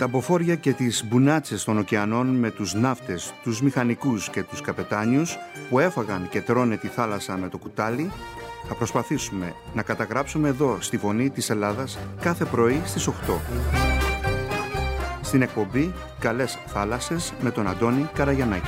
Τα μποφόρια και τις μπουνάτσες των ωκεανών με τους ναύτες, τους μηχανικούς και τους καπετάνιους που έφαγαν και τρώνε τη θάλασσα με το κουτάλι, θα προσπαθήσουμε να καταγράψουμε εδώ στη Φωνή της Ελλάδας κάθε πρωί στις 8. Στην εκπομπή «Καλές θάλασσες» με τον Αντώνη Καραγιαννάκη.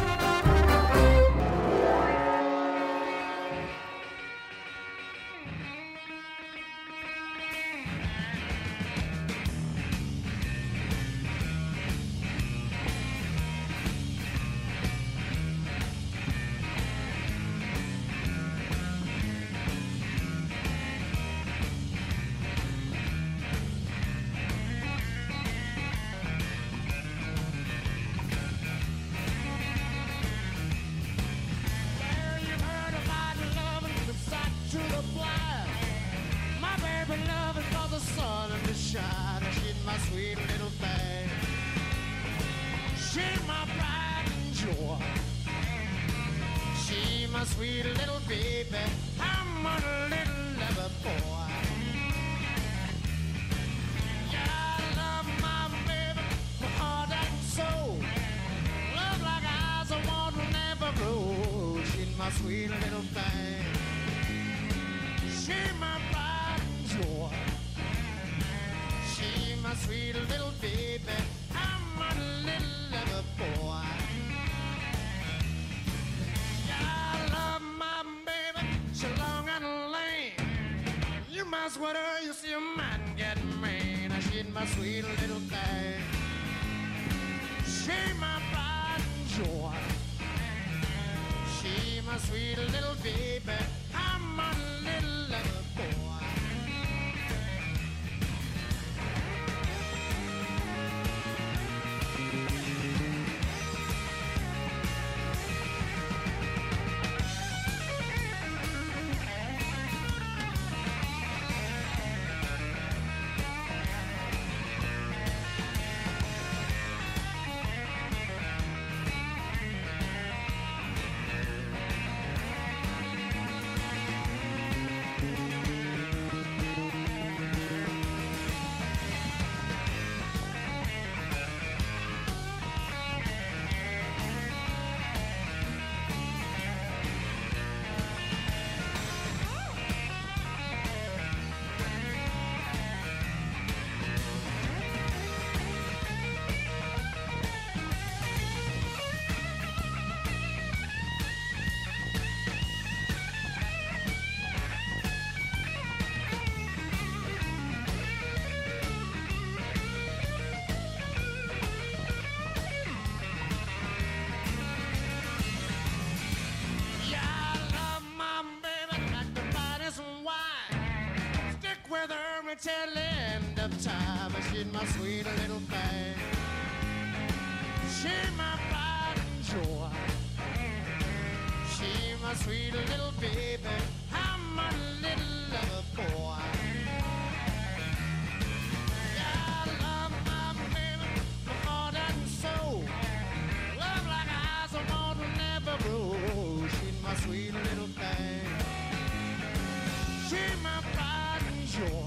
Till the end of time, she's my sweet little thing. She's my pride and joy. She's my sweet little baby. I'm a little lover boy. Yeah, I love my baby, my heart and soul. Love like eyes I want to never grow. She's my sweet little thing. She's my pride and joy.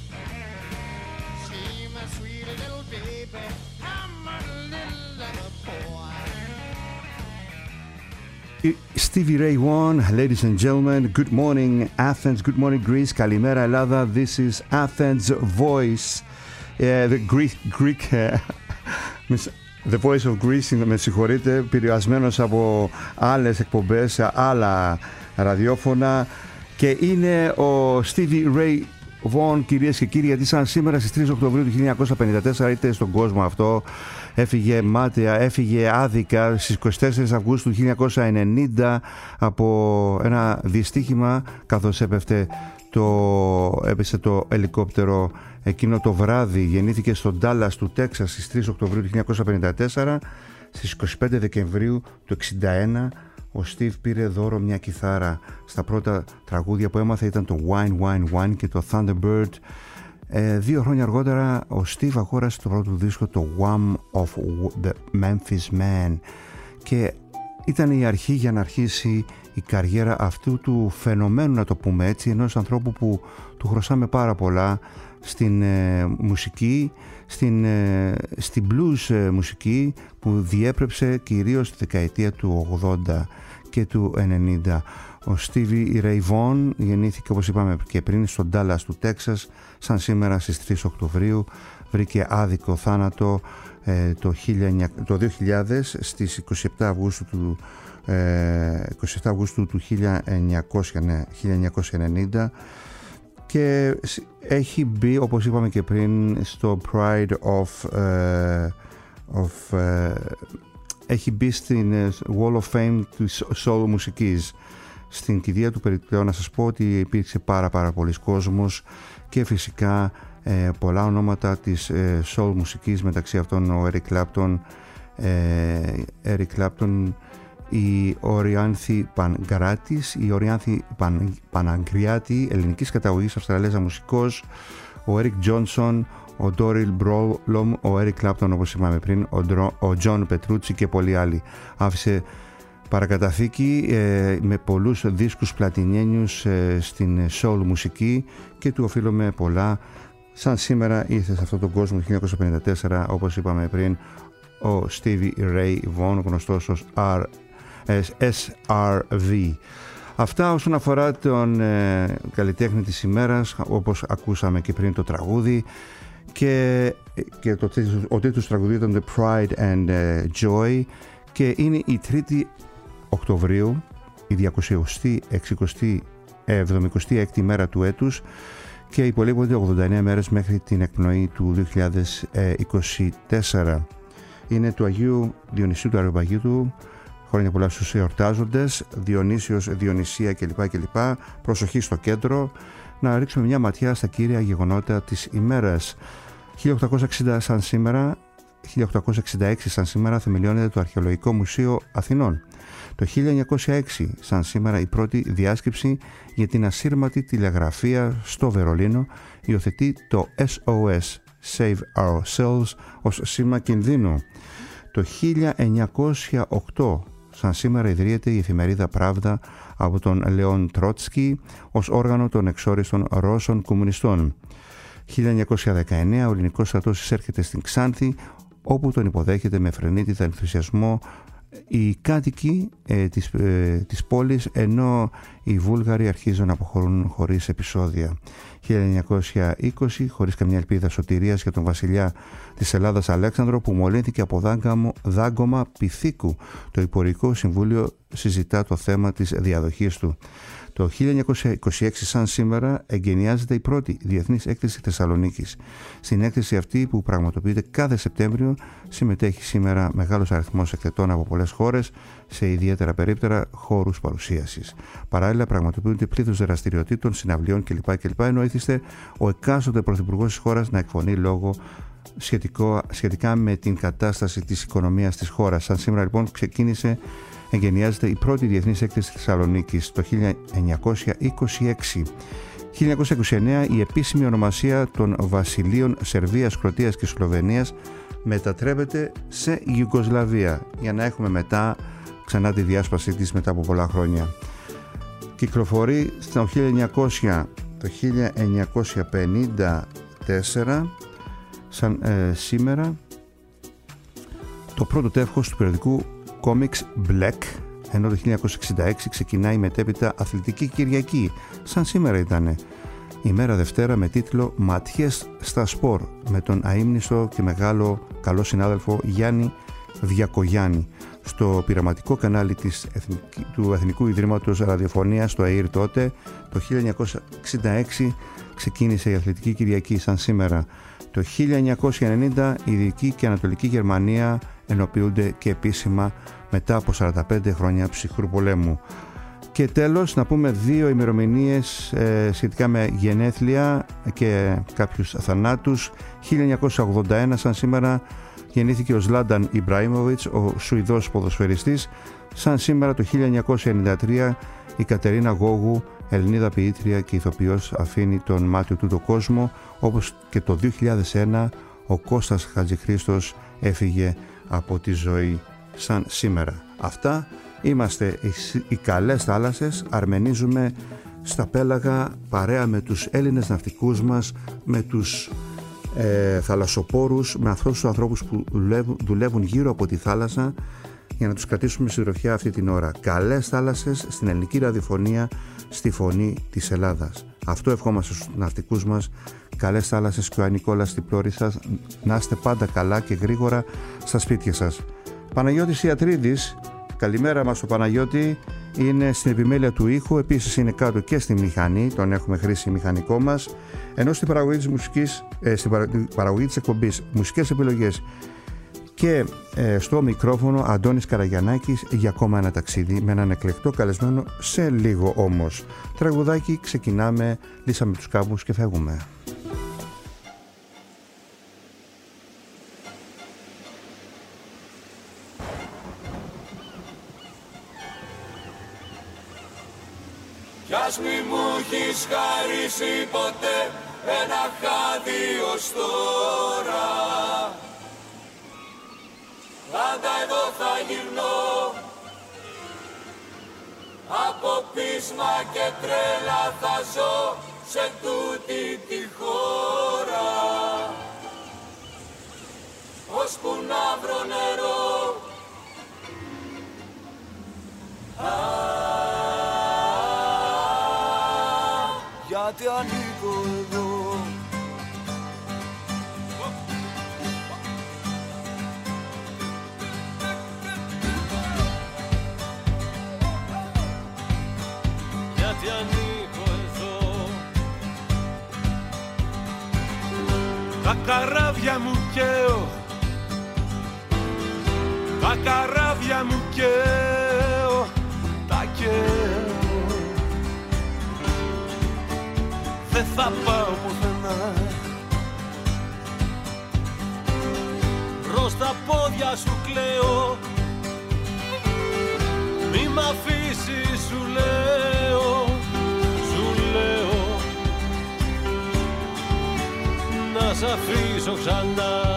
Sweet little baby, I'm a little lover boy. Stevie Ray Vaughan, ladies and gentlemen, good morning Athens, good morning Greece, καλημέρα Ελλάδα, this is Athens Voice, the Greek, the Voice of Greece, με συγχωρείτε, επηρεασμένος από άλλες εκπομπές, άλλα ραδιόφωνα, και είναι ο Stevie Ray Vaughan, κυρίες και κύριοι, γιατί σαν σήμερα στις 3 Οκτωβρίου του 1954 είτε στον κόσμο αυτό, έφυγε μάταια, έφυγε άδικα στις 24 Αυγούστου του 1990 από ένα δυστύχημα, καθώς έπεσε το ελικόπτερο εκείνο το βράδυ. Γεννήθηκε στο Ντάλλας του Τέξας στις 3 Οκτωβρίου του 1954. Στις 25 Δεκεμβρίου του 1961 ο Στίβ πήρε δώρο μια κιθάρα. Στα πρώτα τραγούδια που έμαθε ήταν το Wine, Wine, Wine και το Thunderbird. 2 χρόνια αργότερα ο Στίβ αγόρασε το πρώτο δίσκο, το Wham of the Memphis Man, και ήταν η αρχή για να αρχίσει η καριέρα αυτού του φαινομένου, να το πούμε έτσι, ενός ανθρώπου που του χρωστάμε πάρα πολλά στην μουσική, στην blues μουσική που διέπρεψε κυρίως τη δεκαετία του 80 και του 90. Ο Stevie Ray Vaughan γεννήθηκε, όπως είπαμε και πριν, στο Dallas του Τέξας, σαν σήμερα στις 3 Οκτωβρίου. Βρήκε άδικο θάνατο το 2000 στις 27 Αυγούστου του 1990 και έχει μπει, όπως είπαμε και πριν, στο Pride έχει μπει στην Wall of Fame της soul μουσικής. Στην κηδεία του περιπτώου να σας πω ότι υπήρξε πάρα πολλής κόσμος και φυσικά πολλά ονόματα της soul μουσικής, μεταξύ αυτών ο Eric Clapton, η Οριάνθη Παναγκριάτη, ελληνικής καταγωγής Αυστραλέζα μουσικός, ο Eric Johnson, ο Daryl Brolom, ο Eric Clapton, όπως είπαμε πριν, ο John Petrucci και πολλοί άλλοι. Άφησε παρακαταθήκη με πολλούς δίσκους πλατινένιους στην soul μουσική και του οφείλουμε πολλά. Σαν σήμερα ήρθε σε αυτόν τον κόσμο το 1954, όπως είπαμε πριν, ο Stevie Ray Vaughan, γνωστός ως SRV. Αυτά όσον αφορά τον καλλιτέχνη της ημέρας, όπως ακούσαμε και πριν το τραγούδι, και ο τίτλος του τραγουδίου ήταν The Pride and Joy, και είναι η 3η Οκτωβρίου, η 276η μέρα του έτους, και υπολείπονται 89 μέρες μέχρι την εκπνοή του 2024. Είναι του Αγίου Διονυσίου του Αριοπαγίτου. Χρόνια πολλά στους εορτάζοντες, Διονύσιος, Διονυσία κλπ. Προσοχή στο κέντρο. Να ρίξουμε μια ματιά στα κύρια γεγονότα της ημέρας. 1860 σαν σήμερα, 1866 σαν σήμερα θεμελιώνεται το Αρχαιολογικό Μουσείο Αθηνών. Το 1906 σαν σήμερα η πρώτη διάσκεψη για την ασύρματη τηλεγραφία στο Βερολίνο υιοθετεί το SOS, Save Ourselves, ως σήμα κινδύνου. Το 1908 σαν σήμερα ιδρύεται η εφημερίδα Pravda από τον Λεόν Τρότσκι ως όργανο των εξόριστων Ρώσων κομμουνιστών. 1919 ο ελληνικός στρατός εισέρχεται στην Ξάνθη, όπου τον υποδέχεται με φρενίτιδα ενθουσιασμό οι κάτοικοι της πόλης, ενώ οι Βούλγαροι αρχίζουν να αποχωρούν χωρίς επεισόδια. 1920, χωρίς καμιά ελπίδα σωτηρίας για τον βασιλιά της Ελλάδας Αλέξανδρο, που μολύνθηκε από δάγκωμα πυθίκου, το Υπουργικό Συμβούλιο συζητά το θέμα της διαδοχής του. Το 1926 σαν σήμερα εγκαινιάζεται η πρώτη Διεθνής Έκθεση Θεσσαλονίκης. Στην έκθεση αυτή, που πραγματοποιείται κάθε Σεπτέμβριο, συμμετέχει σήμερα μεγάλος αριθμός εκθετών από πολλές χώρες σε ιδιαίτερα περίπτερα χώρους παρουσίασης. Παράλληλα πραγματοποιούνται πλήθος δραστηριοτήτων, συναυλιών κλπ. Ενώ ήθιστε ο εκάστοτε πρωθυπουργός της χώρας να εκφωνεί λόγο σχετικά με την κατάσταση της οικονομίας της χώρας. Σαν σήμερα λοιπόν εγκαινιάζεται η πρώτη Διεθνής Έκθεση Θεσσαλονίκης το 1926. 1929 η επίσημη ονομασία των βασιλείων Σερβίας, Κροατίας και Σλοβενίας μετατρέπεται σε Ιουγκοσλαβία, για να έχουμε μετά ξανά τη διάσπασή της μετά από πολλά χρόνια. Κυκλοφορεί το 1954 σαν σήμερα το πρώτο τεύχος του περιοδικού Comics Black, ενώ το 1966 ξεκινάει η μετέπειτα Αθλητική Κυριακή, σαν σήμερα ήταν η μέρα Δευτέρα, με τίτλο «Ματιές στα σπορ», με τον αείμνηστο και μεγάλο καλό συνάδελφο Γιάννη Διακογιάννη, στο πειραματικό κανάλι του Εθνικού Ιδρύματος Ραδιοφωνίας, το ΑΕΡ τότε. Το 1966 ξεκίνησε η Αθλητική Κυριακή, σαν σήμερα. Το 1990 η Δυτική και Ανατολική Γερμανία ενοποιούνται και επίσημα μετά από 45 χρόνια ψυχρού πολέμου. Και τέλος να πούμε δύο ημερομηνίες σχετικά με γενέθλια και κάποιους θανάτους. 1981 σαν σήμερα γεννήθηκε ο Ζλάνταν Ιμπραήμοβιτς, ο Σουηδός ποδοσφαιριστής. Σαν σήμερα το 1993 η Κατερίνα Γόγου, Ελληνίδα ποιήτρια και ηθοποιός, αφήνει τον μάτιο του το κόσμο, όπως και το 2001 ο Κώστας Χατζηχρήστος έφυγε από τη ζωή σαν σήμερα. Αυτά Είμαστε οι καλές θάλασσες, αρμενίζουμε στα πέλαγα παρέα με τους Έλληνες ναυτικούς μας, με τους θαλασσοπόρους, με αυτούς τους ανθρώπους που δουλεύουν γύρω από τη θάλασσα για να τους κρατήσουμε συντροφιά αυτή την ώρα. Καλές θάλασσες στην ελληνική ραδιοφωνία, στη φωνή της Ελλάδας. Αυτό ευχόμαστε στους ναυτικούς μας. Καλές θάλασσες και ο Ανικόλας στην πλώρη σας. Να είστε πάντα καλά και γρήγορα στα σπίτια σας. Παναγιώτης Ιατρίδης, καλημέρα μας ο Παναγιώτη. Είναι στην επιμέλεια του ήχου, επίσης είναι κάτω και στη μηχανή, τον έχουμε χρήσει μηχανικό μας. Ενώ στην παραγωγή της μουσικής, στην παραγωγή της εκπομπής μουσικές επιλογές και στο μικρόφωνο Αντώνης Καραγιαννάκης για ακόμα ένα ταξίδι με έναν εκλεκτό καλεσμένο σε λίγο όμως. Τραγουδάκι, ξεκινάμε, λύσαμε τους κάμπους και φεύγουμε. Κι ας μη μου έχεις χαρίσει ποτέ ένα χάδι ως τώρα, πάντα εδώ θα γυρνώ, από πείσμα και τρέλα θα ζω σε τούτη τη χώρα, ώσπου να βρω νερό. Γιατί ανήκω εδώ. Γιατί ανήκω εδώ. Τα καράβια μου καίω, τα καράβια μου καίω, τα καίω. Δεν θα πάω πουθενά. Προς τα πόδια σου κλαίω, μη μ' αφήσεις σου λέω, σου λέω, να σ' αφήσω ξανά.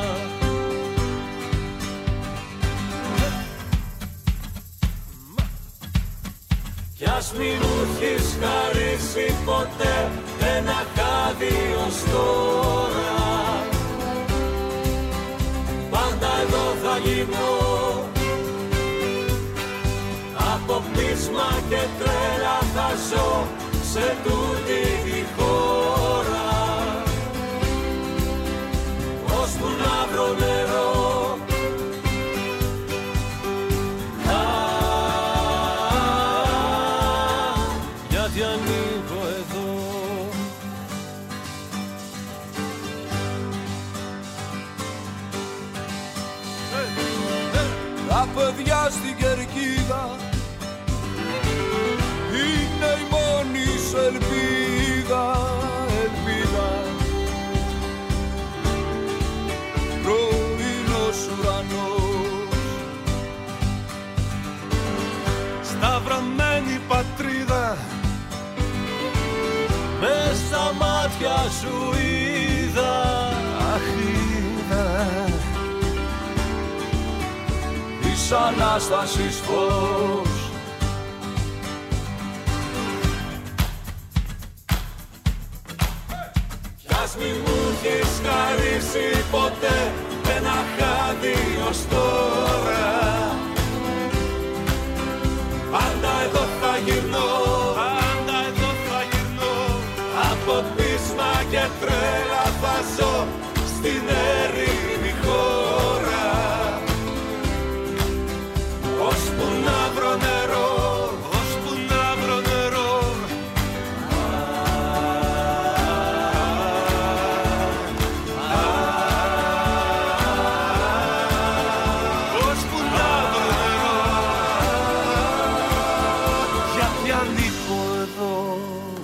Κι ας μη μου έχεις χαρίσει ποτέ ένα χάδι ως τώρα, πάντα εδώ θα γίνω, από πείσμα και τρέλα θα ζω σε τούτη τη χώρα, ώσπου να βρω νερό. Γιατί ανήκω εδώ. Τα παιδιά στην κερκίδα είναι η μόνη σου ελπίδα, ελπίδα. Πρωινός ουρανός, σταυρωμένη πατρίδα, μες στα μάτια σου είδα, αχ, είδα της Ανάστασης φως. Κι ας μη μου έχεις χαρίσει ποτέ ένα χάδι ως τώρα, πάντα εδώ θα γυρνώ, πάντα εδώ θα γυρνώ, από πείσμα και τρέλα θα ζω στην έρημη χώρα, ώσπου να βρω νερό, ώσπου να βρω νερό. Ώσπου να βρω νερό. Γιατί ανήκω εδώ.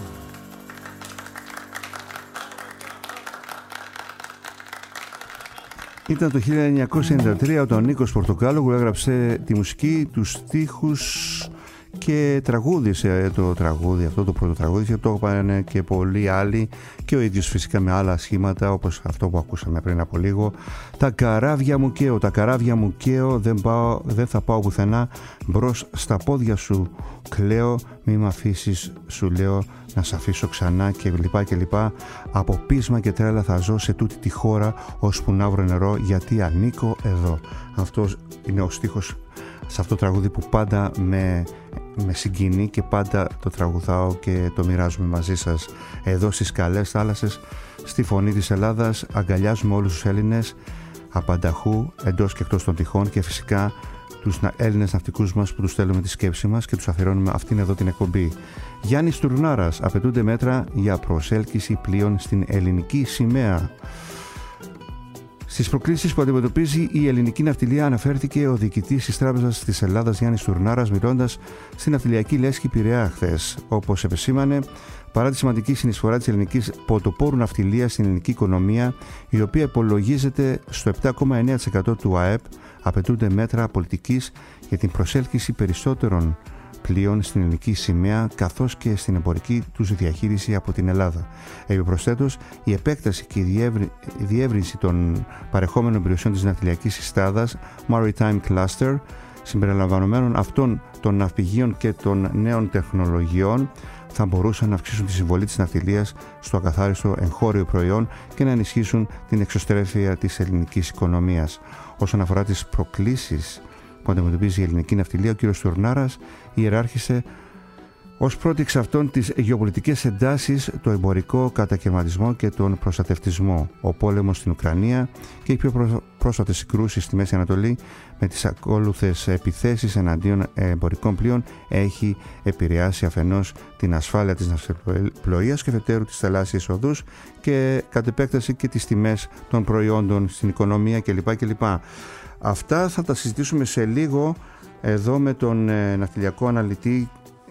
Ήταν το 1993 όταν ο Νίκος Πορτοκάλογλου έγραψε τη μουσική, τους στίχους και τραγούδισε το τραγούδι, αυτό το πρώτο τραγούδι, και το έπανε και πολλοί άλλοι και ο ίδιος φυσικά με άλλα σχήματα όπως αυτό που ακούσαμε πριν από λίγο. Τα καράβια μου καίω, τα καράβια μου καίω, δεν θα πάω πουθενά, μπρος στα πόδια σου κλαίω, μη μ' αφήσεις σου λέω να σ' αφήσω ξανά και λοιπά και λοιπά. Από πείσμα και τρέλα θα ζω σε τούτη τη χώρα ώσπου να βρω νερό, γιατί ανήκω εδώ. Αυτός είναι ο στίχος σε αυτό το τραγούδι που πάντα με συγκινεί και πάντα το τραγουδάω και το μοιράζομαι μαζί σας. Εδώ στις καλές θάλασσες, στη φωνή της Ελλάδας, αγκαλιάζουμε όλους τους Έλληνες απανταχού, εντός και εκτός των τυχών, και φυσικά τους Έλληνες ναυτικούς μας που τους στέλνουμε τη σκέψη μας και τους αφιερώνουμε αυτήν εδώ την εκπομπή. Γιάννης Τουρνάρας, απαιτούνται μέτρα για προσέλκυση πλοίων στην ελληνική σημαία. Στις προκλήσεις που αντιμετωπίζει η ελληνική ναυτιλία αναφέρθηκε ο διοικητής της Τράπεζας της Ελλάδας Γιάννης Τουρνάρας, μιλώντας στην ναυτιλιακή λέσχη Πειραιά χθες. Όπως επεσήμανε, παρά τη σημαντική συνεισφορά της ελληνικής πρωτοπόρου ναυτιλίας στην ελληνική οικονομία, η οποία υπολογίζεται στο 7,9% του ΑΕΠ, απαιτούνται μέτρα πολιτικής για την προσέλκυση περισσότερων πλοίων στην ελληνική σημαία, καθώς και στην εμπορική τους διαχείριση από την Ελλάδα. Επιπροσθέτως, η επέκταση και η διεύρυνση των παρεχόμενων περιουσιών της ναυτιλιακής συστάδας Maritime Cluster, συμπεριλαμβανομένων αυτών των ναυπηγείων και των νέων τεχνολογιών, θα μπορούσαν να αυξήσουν τη συμβολή της ναυτιλίας στο ακαθάριστο εγχώριο προϊόν και να ενισχύσουν την εξωστρέφεια της ελληνικής οικονομίας. Όσον αφορά τις προκλήσεις που αντιμετωπίζει η ελληνική ναυτιλία, ο κ. Τουρνάρας ιεράρχησε ως πρώτη εξ αυτών τις γεωπολιτικές εντάσεις, το εμπορικό κατακαιρματισμό και τον προστατευτισμό, ο πόλεμος στην Ουκρανία και οι πιο πρόσφατες συγκρούσεις στη Μέση Ανατολή με τις ακόλουθες επιθέσεις εναντίον εμπορικών πλοίων έχει επηρεάσει αφενός την ασφάλεια της ναυσιπλοείας και αφετέρου τις θαλάσσιες οδούς και κατ' επέκταση και τις τιμές των προϊόντων στην οικονομία κλπ. Αυτά θα τα συζητήσουμε σε λίγο εδώ με τον ναυτιλιακό αναλυτή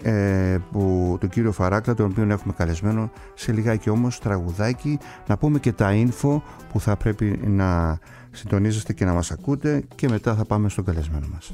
τον κύριο Φαράκλα, τον οποίο έχουμε καλεσμένο σε λιγάκι. Όμως τραγουδάκι, να πούμε και τα info που θα πρέπει να συντονίζεστε και να μας ακούτε, και μετά θα πάμε στον καλεσμένο μας.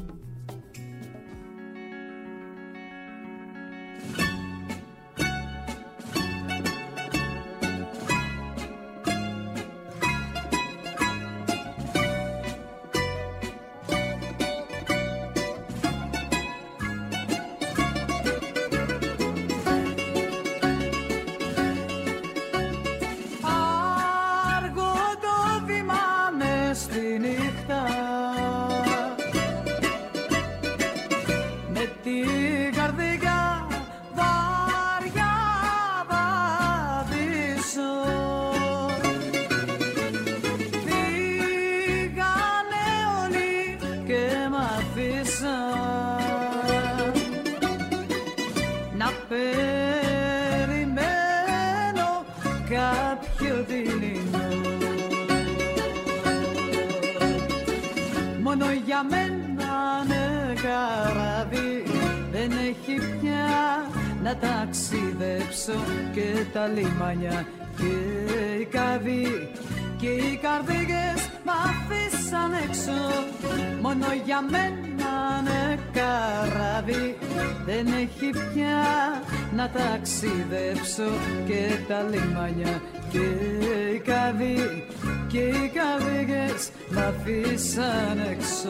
Να ταξιδέψω και τα λιμάνια και οι καδοί και οι καρδίγες μ' αφήσαν έξω. Μόνο για μένα είναι καράβι, δεν έχει πια να ταξιδέψω και τα λιμάνια και οι καδοί και οι καρδίγες μ' αφήσαν έξω.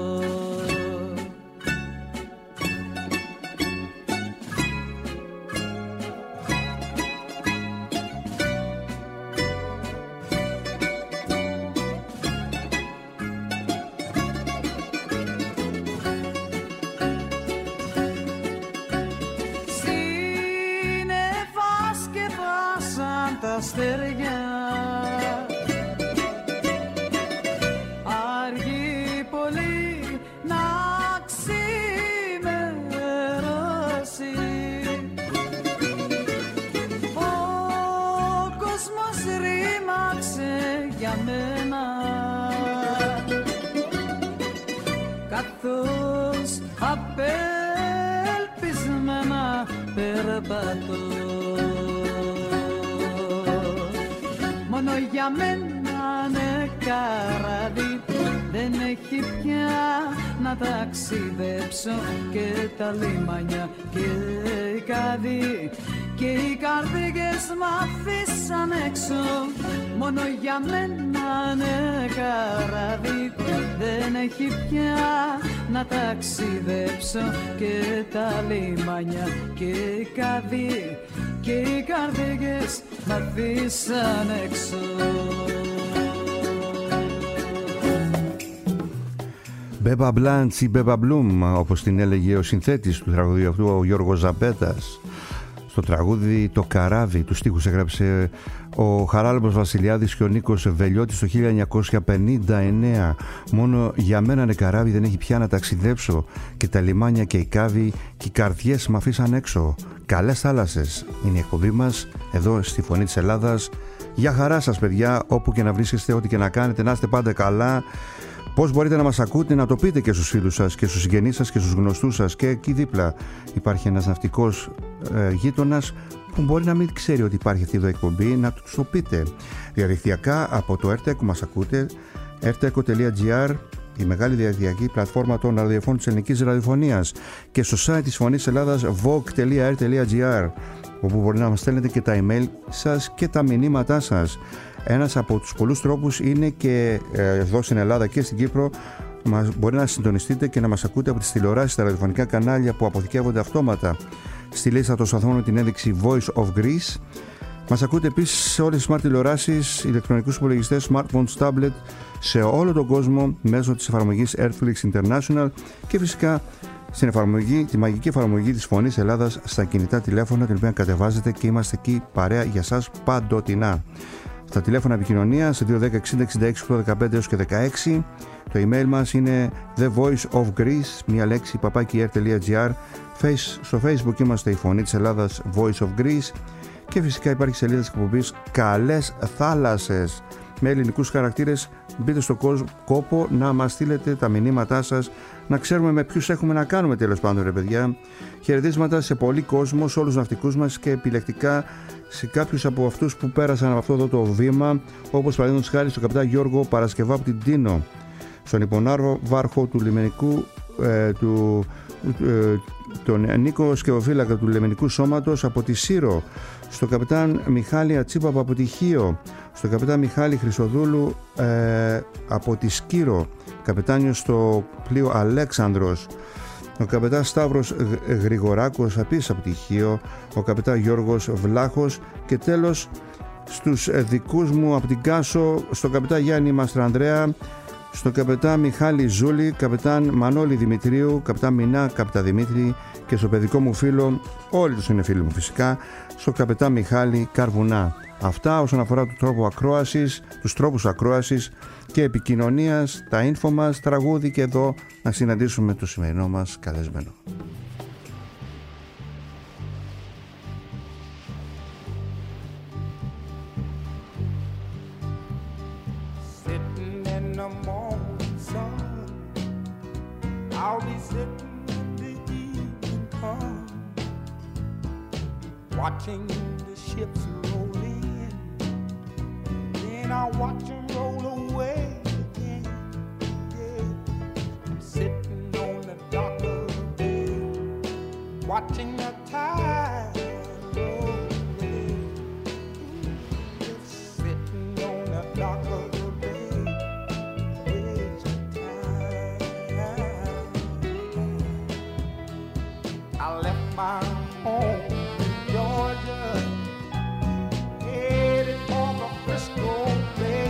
Αργεί πολύ να ξημερώσει, ο κόσμος ρήμαξε για μένα, καθώς απελπισμένα περπατώ. Μόνο για μένα είναι καράβι, δεν έχει πια να ταξιδέψω και τα λιμάνια και οι καδοί και οι καρδίγες μ' αφήσαν έξω. Μόνο για μένα είναι καράβι, δεν έχει πια να ταξιδέψω και τα λιμάνια και οι καδοί και οι καρδίγες μ' αφήσαν έξω. Μπέμπα Μπλάντς ή Μπέμπα Μπλουμ, όπως την έλεγε ο συνθέτης του τραγουδιού αυτού, ο Γιώργος Ζαπέτας. Στο τραγούδι «Το καράβι» του στίχους έγραψε ο Χαράλαμπος Βασιλιάδης και ο Νίκος Βελιώτης το 1959. Μόνο για μένα είναι καράβι, δεν έχει πια να ταξιδέψω και τα λιμάνια και οι κάβοι και οι καρδιές μ' αφήσαν έξω. Καλές θάλασσες είναι η εκπομπή μας εδώ στη Φωνή της Ελλάδας. Για χαρά σας παιδιά, όπου και να βρίσκεστε, ό,τι και να κάνετε, να είστε πάντα καλά. Πώς μπορείτε να μας ακούτε, να το πείτε και στους φίλους σας και στους συγγενείς σας και στους γνωστούς σας. Και εκεί δίπλα υπάρχει ένας ναυτικός γείτονας που μπορεί να μην ξέρει ότι υπάρχει αυτή εδώ εκπομπή, να τους το πείτε. Διαδικτυακά από το RTECO μας ακούτε, rteco.gr, η μεγάλη διαδικτυακή πλατφόρμα των ραδιοφώνων της ελληνικής ραδιοφωνίας, και στο site της Φωνής Ελλάδας vogue.r.gr, όπου μπορεί να μας στέλνετε και τα email σας και τα μηνύματά σας. Ένας από τους πολλούς τρόπους είναι και εδώ στην Ελλάδα και στην Κύπρο μπορεί να συντονιστείτε και να μας ακούτε από τις τηλεοράσεις, τα ραδιοφωνικά κανάλια που αποθηκεύονται αυτόματα στη λίστα των σταθμών με την ένδειξη Voice of Greece. Μας ακούτε επίσης σε όλες τις smart τηλεοράσεις, ηλεκτρονικούς υπολογιστές, smartphones, tablet, σε όλο τον κόσμο μέσω της εφαρμογής Earthflix International και φυσικά στην εφαρμογή, τη μαγική εφαρμογή της Φωνής Ελλάδας στα κινητά τηλέφωνα, την οποία κατεβάζετε και είμαστε εκεί παρέα για σας παντοτινά. Στα τηλέφωνα επικοινωνία σε 210-60-66-815 έως και 16. Το email μας είναι The Voice of Greece, μία λέξη, @air.gr. Στο Facebook είμαστε η Φωνή της Ελλάδας, Voice of Greece. Και φυσικά υπάρχει σελίδα της εκπομπής Καλές Θάλασσες με ελληνικούς χαρακτήρες. Μπείτε στο κόπο να μας στείλετε τα μηνύματά σας, να ξέρουμε με ποιους έχουμε να κάνουμε, τέλος πάντων ρε παιδιά. Χαιρετίσματα σε πολύ κόσμο, σε όλους τους ναυτικούς μας και επιλεκτικά σε κάποιους από αυτούς που πέρασαν από αυτό εδώ το βήμα, όπως παραδείγματος χάρη στον καπιτάν Γιώργο Παρασκευά από την Τίνο, στον υπονάβαρχο του λιμενικού τον Νίκο Σκευοφύλακα του λιμενικού σώματος από τη Σύρο, στον καπιτάν Μιχάλη Ατσίπα από τη Χίο, στον καπιτάν Μιχάλη Χρυσοδούλου από τη Σκύρο, καπιτάνιο στο πλοίο Αλέξανδρος, ο καπετάν Σταύρος Γρηγοράκος επίσης από τη Χίο, ο καπετάν Γιώργος Βλάχος και τέλος στους δικούς μου από την Κάσο, στον καπετάν Γιάννη Μαστρανδρέα, στον καπετάν Μιχάλη Ζούλη, καπετάν Μανώλη Δημητρίου, καπετάν Μινά Καπταδημήτρη και στο παιδικό μου φίλο, όλοι τους είναι φίλοι μου φυσικά, στον καπετάν Μιχάλη Καρβουνά. Αυτά όσον αφορά τους τρόπους ακρόασης και επικοινωνίας, τα info μας, τραγούδι και εδώ να συναντήσουμε το σημερινό μας καλεσμένο. I'll be sitting when the evening comes, watching the ships roll in, then I'll watch them roll away again. Yeah. I'm sitting on the dock of the bay, watching the tide roll away. Just sitting on the dock of the bay, wasting time. I left my home in Georgia, headed for the Frisco Bay.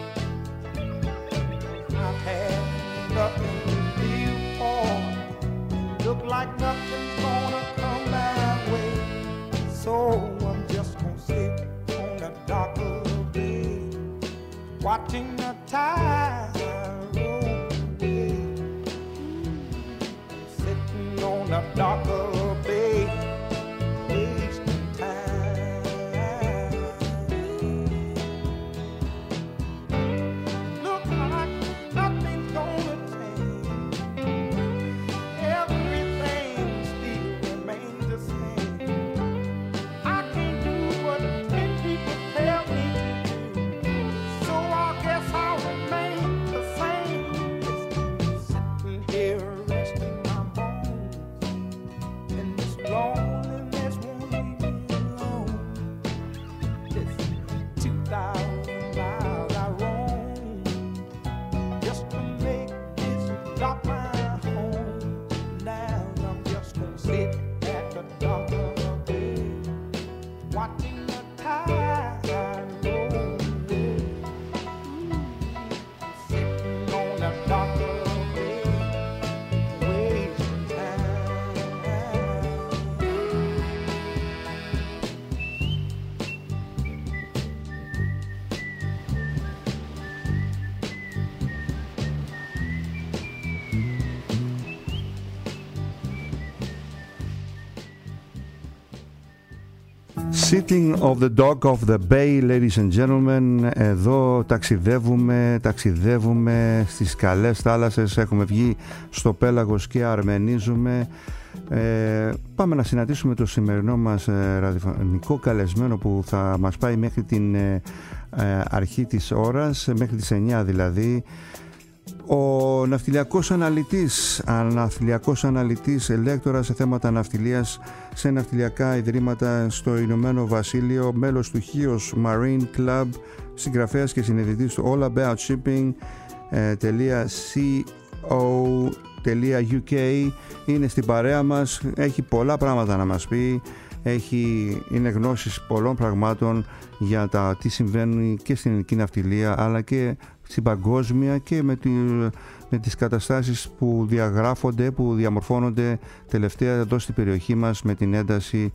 I've had nothing to live for, look like nothing's gonna come my way, so I'm just gonna sit on the dock of the bay, watching the tide roll away. Sitting on the dock of the bay, wasting time. Look like nothing's gonna change, everything still remains the same. I can't do what 10 people tell me to do, so I guess Sitting of the Dock of the Bay, ladies and gentlemen. Εδώ ταξιδεύουμε στις καλές θάλασσες. Έχουμε βγει στο πέλαγος και αρμενίζουμε. Πάμε να συναντήσουμε το σημερινό μας ραδιοφωνικό καλεσμένο που θα μας πάει μέχρι την αρχή της ώρας, μέχρι τις 9 δηλαδή. Ο ναυτιλιακός αναλυτής, ελέκτορας σε θέματα ναυτιλίας σε ναυτιλιακά ιδρύματα στο Ηνωμένο Βασίλειο, μέλος του Chios Marine Club, συγγραφέας και συνειδητής του allaboutShipping.co.uk, είναι στην παρέα μας, έχει πολλά πράγματα να μας πει, είναι γνώσεις πολλών πραγμάτων για τα τι συμβαίνει και στην ελληνική ναυτιλία αλλά και στην παγκόσμια και με τις καταστάσεις που διαγράφονται, που διαμορφώνονται τελευταία εδώ στην περιοχή μας με την ένταση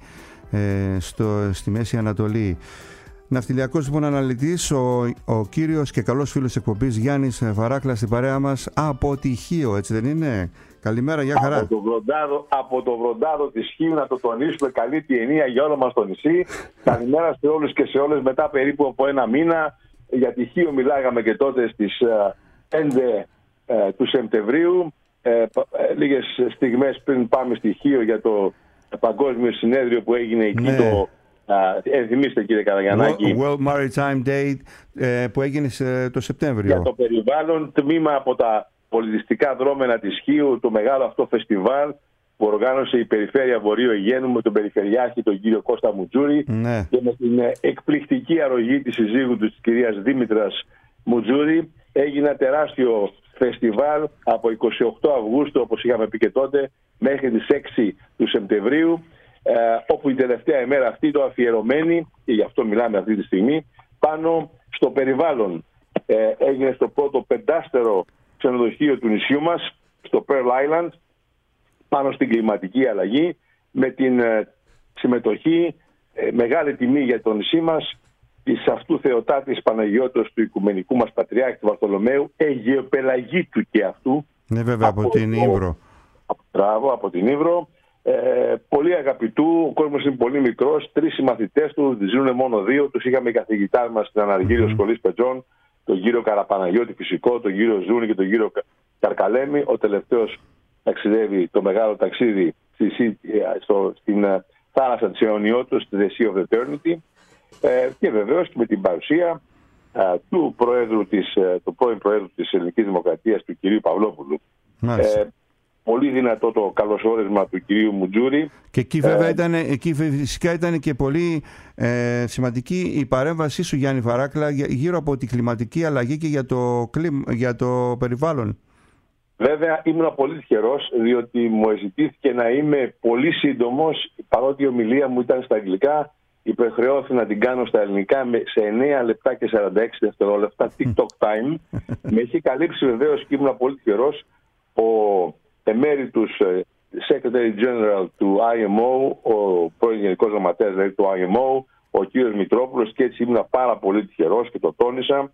στη Μέση Ανατολή. Ναυτιλιακός λοιπόν αναλυτής, ο κύριος και καλός φίλος εκπομπής Γιάννης Βαράκλας στην παρέα μας από τη Χίο, έτσι δεν είναι? Καλημέρα, γεια χαρά. Από το βροντάδο της Χίου, να το τονίσουμε, καλή τη ενία για όλο μας το νησί. Καλημέρα σε όλους και σε όλες. Μετά περίπου από ένα μήνα, για τη Χίο μιλάγαμε και τότε στις 5 του Σεπτεμβρίου. Λίγες στιγμές πριν πάμε στη Χίο για το παγκόσμιο συνέδριο που έγινε εκεί, ναι. Ενθυμίστε κύριε Καραγιαννάκη, World Maritime Day που έγινε το Σεπτέμβριο. Για το περιβάλλον, τμήμα από τα πολιτιστικά δρόμενα της Χίου, το μεγάλο αυτό φεστιβάλ που οργάνωσε η Περιφέρεια Βορείου Αιγαίου με τον Περιφερειάρχη τον κύριο Κώστα Μουτζούρη, ναι. Και με την εκπληκτική αρρωγή της συζύγου του, της κυρίας Δήμητρας Μουτζούρη, έγινε ένα τεράστιο φεστιβάλ από 28 Αυγούστου, όπως είχαμε πει και τότε, μέχρι τις 6 του Σεπτεμβρίου, όπου η τελευταία ημέρα αυτή το αφιερωμένη, και γι' αυτό μιλάμε αυτή τη στιγμή, πάνω στο περιβάλλον. Έγινε στο πρώτο πεντάστερο ξενοδοχείο του νησιού μας, στο Pearl Island, πάνω στην κλιματική αλλαγή, με την συμμετοχή, μεγάλη τιμή για το νησί μας, της αυτού Θεοτάτης Παναγιώτος του Οικουμενικού μας Πατριάρχη του Βαρθολομαίου, Αιγαιοπελαγίτου και αυτού. Ναι, βέβαια, από την Ύβρο. Μπράβο, από την Ύβρο. Πολύ αγαπητού, ο κόσμος είναι πολύ μικρός, 3 συμμαθητές του, ζουν μόνο 2, τους είχαμε καθηγητά μας στην Αναργύριο Σχολής Πετζών, τον κύριο Καραπαναγιώτη φυσικό, τον κύριο Ζούνη και τον κύριο Καρκαλέμη. Ο τελευταίος ταξιδεύει το μεγάλο ταξίδι στην θάλασσα της αιωνιότητας, στη The Sea of Eternity, και βεβαίως και με την παρουσία του πρώην Προέδρου της Ελληνικής Δημοκρατίας, του κυρίου Παυλόπουλου. Πολύ δυνατό το καλωσόρισμα του κυρίου Μουτζούρη. Και εκεί βέβαια φυσικά ήταν και πολύ σημαντική η παρέμβασή σου, Γιάννη Βαράκλα, γύρω από τη κλιματική αλλαγή και για το περιβάλλον. Βέβαια ήμουν πολύ τυχερός, διότι μου ζητήθηκε να είμαι πολύ σύντομος, παρότι η ομιλία μου ήταν στα αγγλικά, υπερχρεώθη να την κάνω στα ελληνικά σε 9 λεπτά και 46 δευτερόλεπτα, TikTok time. Με έχει καλύψει βεβαίως και ήμουν πολύ τυχερός ο εμέριτους Secretary General του IMO, ο πρώην Γενικός Γραμματέας δηλαδή του IMO, ο κύριος Μητρόπουλος, και έτσι ήμουν πάρα πολύ τυχερός και το τόνισα.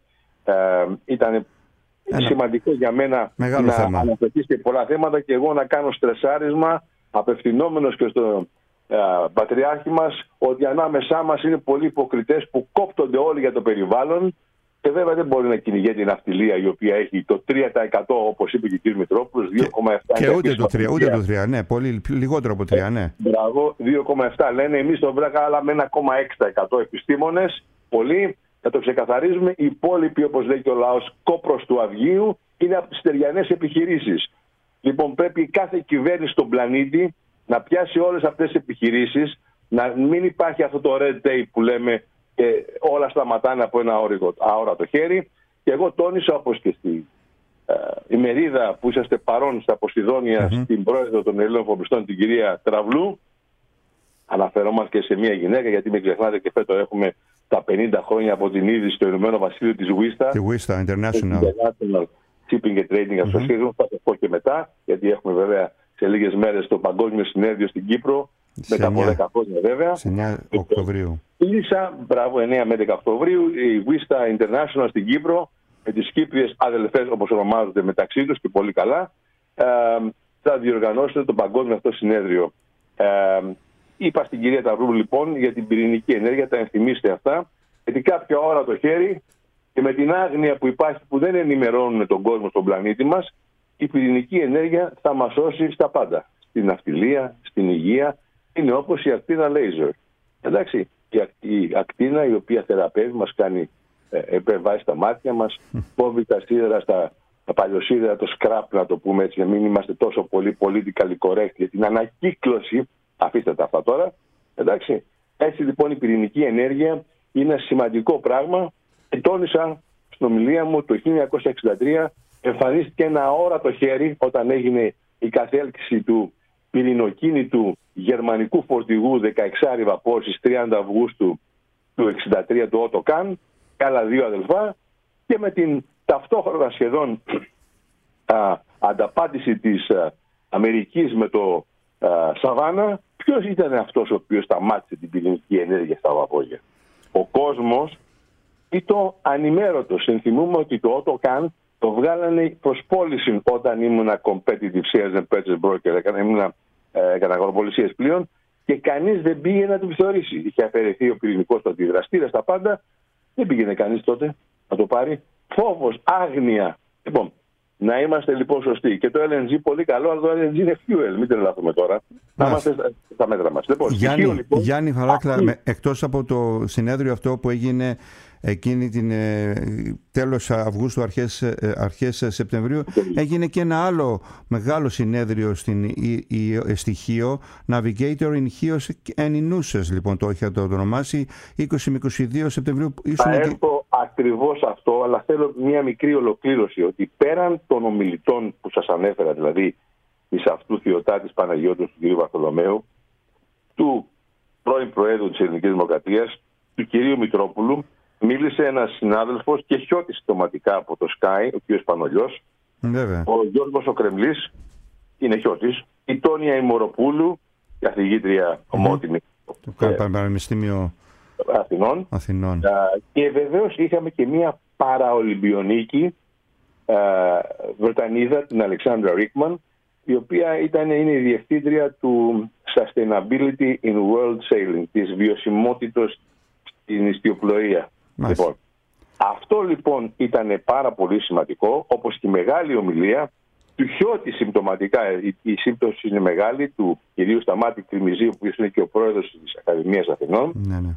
Ήταν σημαντικό για μένα να αναφερθεί σε πολλά θέματα και εγώ να κάνω στρεσάρισμα απευθυνόμενος και στον Πατριάρχη μας ότι ανάμεσά μας είναι πολλοί υποκριτές που κόπτονται όλοι για το περιβάλλον. Και βέβαια δεν μπορεί να κυνηγέται η ναυτιλία η οποία έχει το 3% όπως είπε και ο κ. Μητρόπουλος, 2,7%. Και ούτε το 3%, ναι, πολύ λιγότερο από 3%, ναι. Μπράβο, 2,7% λένε, εμείς το βγάλαμε 1,6% επιστήμονες, πολλοί, να το ξεκαθαρίζουμε, οι υπόλοιποι, όπως λέει και ο λαός, κόπρος του Αυγίου, είναι από τις στεριανές επιχειρήσεις. Λοιπόν, πρέπει κάθε κυβέρνηση στον πλανήτη να πιάσει όλες αυτές τις επιχειρήσεις, να μην υπάρχει αυτό το red tape που λέμε, και όλα σταματάνε από ένα αόρατο χέρι. Και εγώ τόνισα, όπως και στη ημερίδα που είσαστε παρόν στα Ποσειδόνια, στην πρόεδρο των Ελλήνων Φομπιστών, την κυρία Τραβλού, αναφερόμαστε και σε μια γυναίκα, γιατί μην ξεχνάτε και φέτος έχουμε τα 50 χρόνια από την είδηση στο Ηνωμένο Βασίλειο της WISTA, τη WISTA International Shipping and Trading Association. Θα το πω και μετά, γιατί έχουμε βέβαια σε λίγες μέρες το Παγκόσμιο Συνέδριο στην Κύπρο, μετά από 10 χρόνια βέβαια. Σε 9 Οκτωβρίου. Ήλυσα, μπράβο, 9 με 10 Οκτωβρίου, η WISTA International στην Κύπρο, με τις Κύπριες αδελφές, όπως ονομάζονται μεταξύ τους και πολύ καλά, θα διοργανώσουν το παγκόσμιο αυτό συνέδριο. Είπα στην κυρία Ταυρού λοιπόν για την πυρηνική ενέργεια, τα ενθυμίστε αυτά, γιατί κάποια ώρα το χέρι και με την άγνοια που υπάρχει που δεν ενημερώνουν τον κόσμο στον πλανήτη μας, η πυρηνική ενέργεια θα μας σώσει στα πάντα. Στην ναυτιλία, στην υγεία, είναι όπως η ακτίνα λέιζερ. Εντάξει, η ακτίνα η οποία θεραπεύει, μας κάνει, επεμβάσει στα μάτια μας, κόβει τα σίδερα, τα παλιοσίδερα, το σκράπ, να το πούμε έτσι, να μην είμαστε τόσο πολύ politically correct για την ανακύκλωση. Αφήστε τα αυτά τώρα. Εντάξει. Έτσι λοιπόν η πυρηνική ενέργεια είναι ένα σημαντικό πράγμα. Και τόνισα στην ομιλία μου το 1963 εμφανίστηκε ένα αόρατο χέρι όταν έγινε η καθέλξη του πυρηνοκίνητου γερμανικού φορτηγού 16 βαπόρ στις 30 Αυγούστου του 1963 του Ότο Καν και άλλα δύο αδελφά, και με την ταυτόχρονα σχεδόν ανταπάτηση της Αμερικής με το Σαβάνα. Ποιος ήταν αυτός ο οποίος σταμάτησε την πυρηνική ενέργεια στα βαπόρια? Ο κόσμος ήταν ανημέρωτος. Συνθυμούμε ότι το Ότο Καν το βγάλανε προς πώληση όταν ήμουν competitive sales and purchase broker, έκανα αγοροπολισίες πλοίων, και κανείς δεν πήγε να το επιθεωρήσει. Είχε αφαιρεθεί ο πυρηνικός του αντιδραστήρα στα πάντα, δεν πήγαινε κανείς τότε να το πάρει. Φόβος, άγνοια. Λοιπόν, να είμαστε λοιπόν σωστοί. Και το LNG πολύ καλό, αλλά το LNG είναι fuel, μην τρελαθούμε τώρα. Να είμαστε στα μέτρα μας. Λοιπόν, Γιάννη Φαράκλα, εκτός από το συνέδριο αυτό που έγινε εκείνη την τέλος Αυγούστου, αρχές Σεπτεμβρίου, έγινε και ένα άλλο μεγάλο συνέδριο στην Στοιχείο, Navigator in Chios and in Nooses, λοιπόν το είχατε το ονομάσει, 20 με 22 Σεπτεμβρίου. Θα έρθω ακριβώς αυτό, αλλά θέλω μια μικρή ολοκλήρωση, ότι πέραν των ομιλητών που σας ανέφερα, δηλαδή της αυτού Θεοτάτης Παναγιώτου, του κ. Βαρθολομαίου, του πρώην Προέδρου της Ελληνικής Δημοκρατίας, του κ. Μητρόπουλου, μίλησε ένας συνάδελφος και χιώτης συντοματικά από το Sky, ο κ. Πανολιός, ο Γιώργος ο Κρεμλής, είναι χιώτης, η Τόνια Ημοροπούλου, καθηγήτρια ομότιμη του Πανεπιστήμιο Αθηνών. Και βεβαίως είχαμε και μια παραολυμπιονίκη Βρετανίδα, την Αλεξάνδρα Ρίκμαν, η οποία είναι η διευθύντρια του Sustainability in World Sailing, της βιωσιμότητας στην ιστιοπλοεία. Λοιπόν, αυτό λοιπόν ήταν πάρα πολύ σημαντικό, όπως και η μεγάλη ομιλία του χιώτη συμπτωματικά. Η σύμπτωση είναι μεγάλη, του κυρίου Σταμάτη Κρυμιζίου, που είναι και ο πρόεδρος της Ακαδημίας Αθηνών,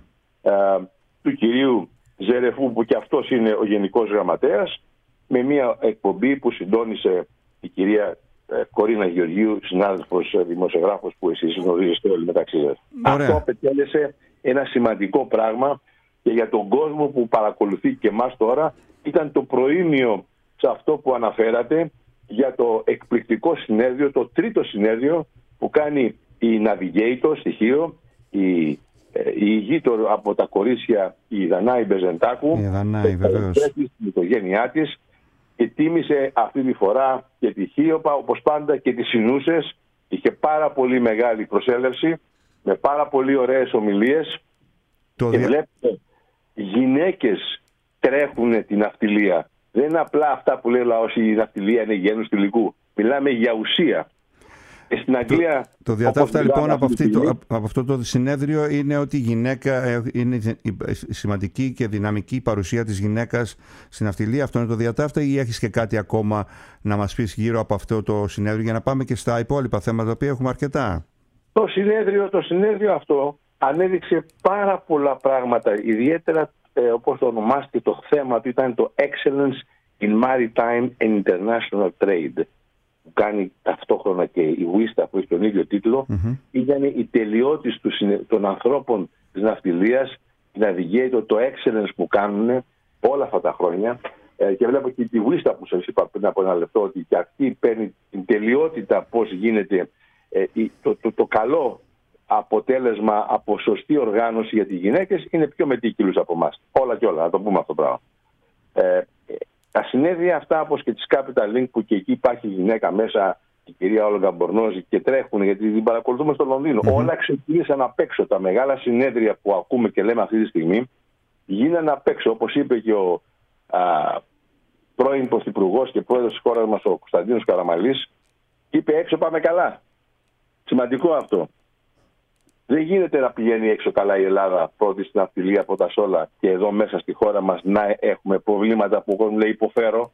του κυρίου Ζερεφού, που και αυτός είναι ο Γενικός Γραμματέας, με μια εκπομπή που συντόνισε η κυρία Κορίνα Γεωργίου, συνάδελφος δημοσιογράφος που εσείς γνωρίζετε όλοι μεταξύ σας. Αυτό απαιτέλεσε ένα σημαντικό πράγμα, και για τον κόσμο που παρακολουθεί και εμάς τώρα ήταν το προήμιο σε αυτό που αναφέρατε για το εκπληκτικό συνέδριο, το τρίτο συνέδριο που κάνει η Navigator Στοιχείο, η ηγήτωρ από τα κορίτσια, η Δανάη Μπεζεντάκου, την οικογένειά της, και τίμησε αυτή τη φορά και τη Χίωπα, όπως πάντα, και τις Συνούσες. Είχε πάρα πολύ μεγάλη προσέλευση, με πάρα πολύ ωραίες ομιλίες. Και βλέπετε, γυναίκες τρέχουν την ναυτιλία. Δεν είναι απλά αυτά που λέει ο λαός, η ναυτιλία είναι γένους τυλικού. Μιλάμε για ουσία. Στην Αγγλία, το διατάφτα λοιπόν από αυτό το συνέδριο είναι ότι η γυναίκα είναι η σημαντική και δυναμική παρουσία της γυναίκας στην ναυτιλία. Αυτό είναι το διατάφτα, ή έχεις και κάτι ακόμα να μας πεις γύρω από αυτό το συνέδριο, για να πάμε και στα υπόλοιπα θέματα, τα οποία έχουμε αρκετά? Το συνέδριο αυτό ανέδειξε πάρα πολλά πράγματα, ιδιαίτερα όπως το ονομάστηκε το θέμα του, ήταν το Excellence in Maritime and International Trade, που κάνει ταυτόχρονα και η WISTA, που έχει τον ίδιο τίτλο. Ήταν η τελειότης των ανθρώπων της ναυτιλίας, η Navigator, το Excellence που κάνουν όλα αυτά τα χρόνια. Και βλέπω και τη WISTA που σας είπα πριν από ένα λεπτό, ότι και αυτή παίρνει την τελειότητα, πώς γίνεται το καλό αποτέλεσμα από σωστή οργάνωση για τις γυναίκες. Είναι πιο μετίκυλους από εμάς. Όλα και όλα, να το πούμε αυτό το πράγμα. Τα συνέδρια αυτά, όπως και της Capital Link, που και εκεί υπάρχει γυναίκα μέσα, η κυρία Όλγα Μπορνόζη, και τρέχουν, γιατί την παρακολουθούμε στο Λονδίνο. Όλα ξεκίνησαν απ' έξω. Τα μεγάλα συνέδρια που ακούμε και λέμε αυτή τη στιγμή γίνανε απ' έξω. Όπως είπε και ο πρώην Πρωθυπουργός και πρόεδρος της χώρας μας, ο Κωνσταντίνος Καραμαλής, είπε: έξω πάμε καλά. Σημαντικό αυτό. Δεν γίνεται να πηγαίνει έξω καλά η Ελλάδα πρώτη στην ναυτιλία, πρώτα σ' όλα, και εδώ μέσα στη χώρα μας να έχουμε προβλήματα που ο κόσμος λέει υποφέρω.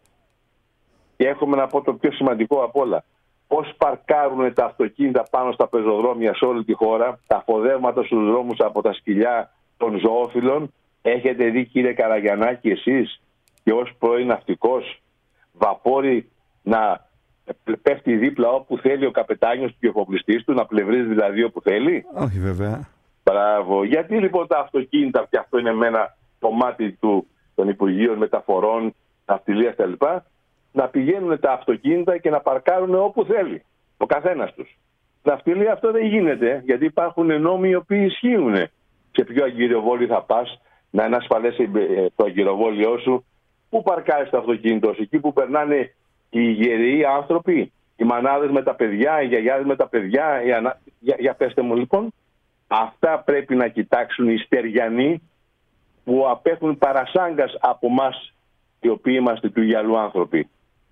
Και έχουμε να πω το πιο σημαντικό απ' όλα. Πώς παρκάρουν τα αυτοκίνητα πάνω στα πεζοδρόμια σε όλη τη χώρα, τα αφοδεύματα στους δρόμους από τα σκυλιά των ζωόφιλων. Έχετε δει, κύριε Καραγιαννάκη, εσείς και ως πρώην ναυτικός, βαπόρι να πέφτει δίπλα όπου θέλει ο καπετάνιος του και ο εφοπλιστής του, να πλευρίζει δηλαδή όπου θέλει? Όχι βέβαια. Μπράβο. Γιατί λοιπόν τα αυτοκίνητα, και αυτό είναι με ένα κομμάτι των Υπουργείων Μεταφορών, Ναυτιλίας κτλ., να πηγαίνουν τα αυτοκίνητα και να παρκάρουν όπου θέλει ο καθένας τους? Ναυτιλία αυτό δεν γίνεται, γιατί υπάρχουν νόμοι οι οποίοι ισχύουν. Σε ποιο αγκυριοβόλιο θα πας, να είναι ασφαλές το αγκυροβόλιό σου? Πού παρκάρεις το αυτοκίνητο σου? Εκεί που περνάνε οι γεροί άνθρωποι, οι μανάδες με τα παιδιά, οι γιαγιάδες με τα παιδιά? Για πέστε μου λοιπόν. Αυτά πρέπει να κοιτάξουν οι στεριανοί που απέχουν παρασάγκας από μας, οι οποίοι είμαστε του γυαλού άνθρωποι.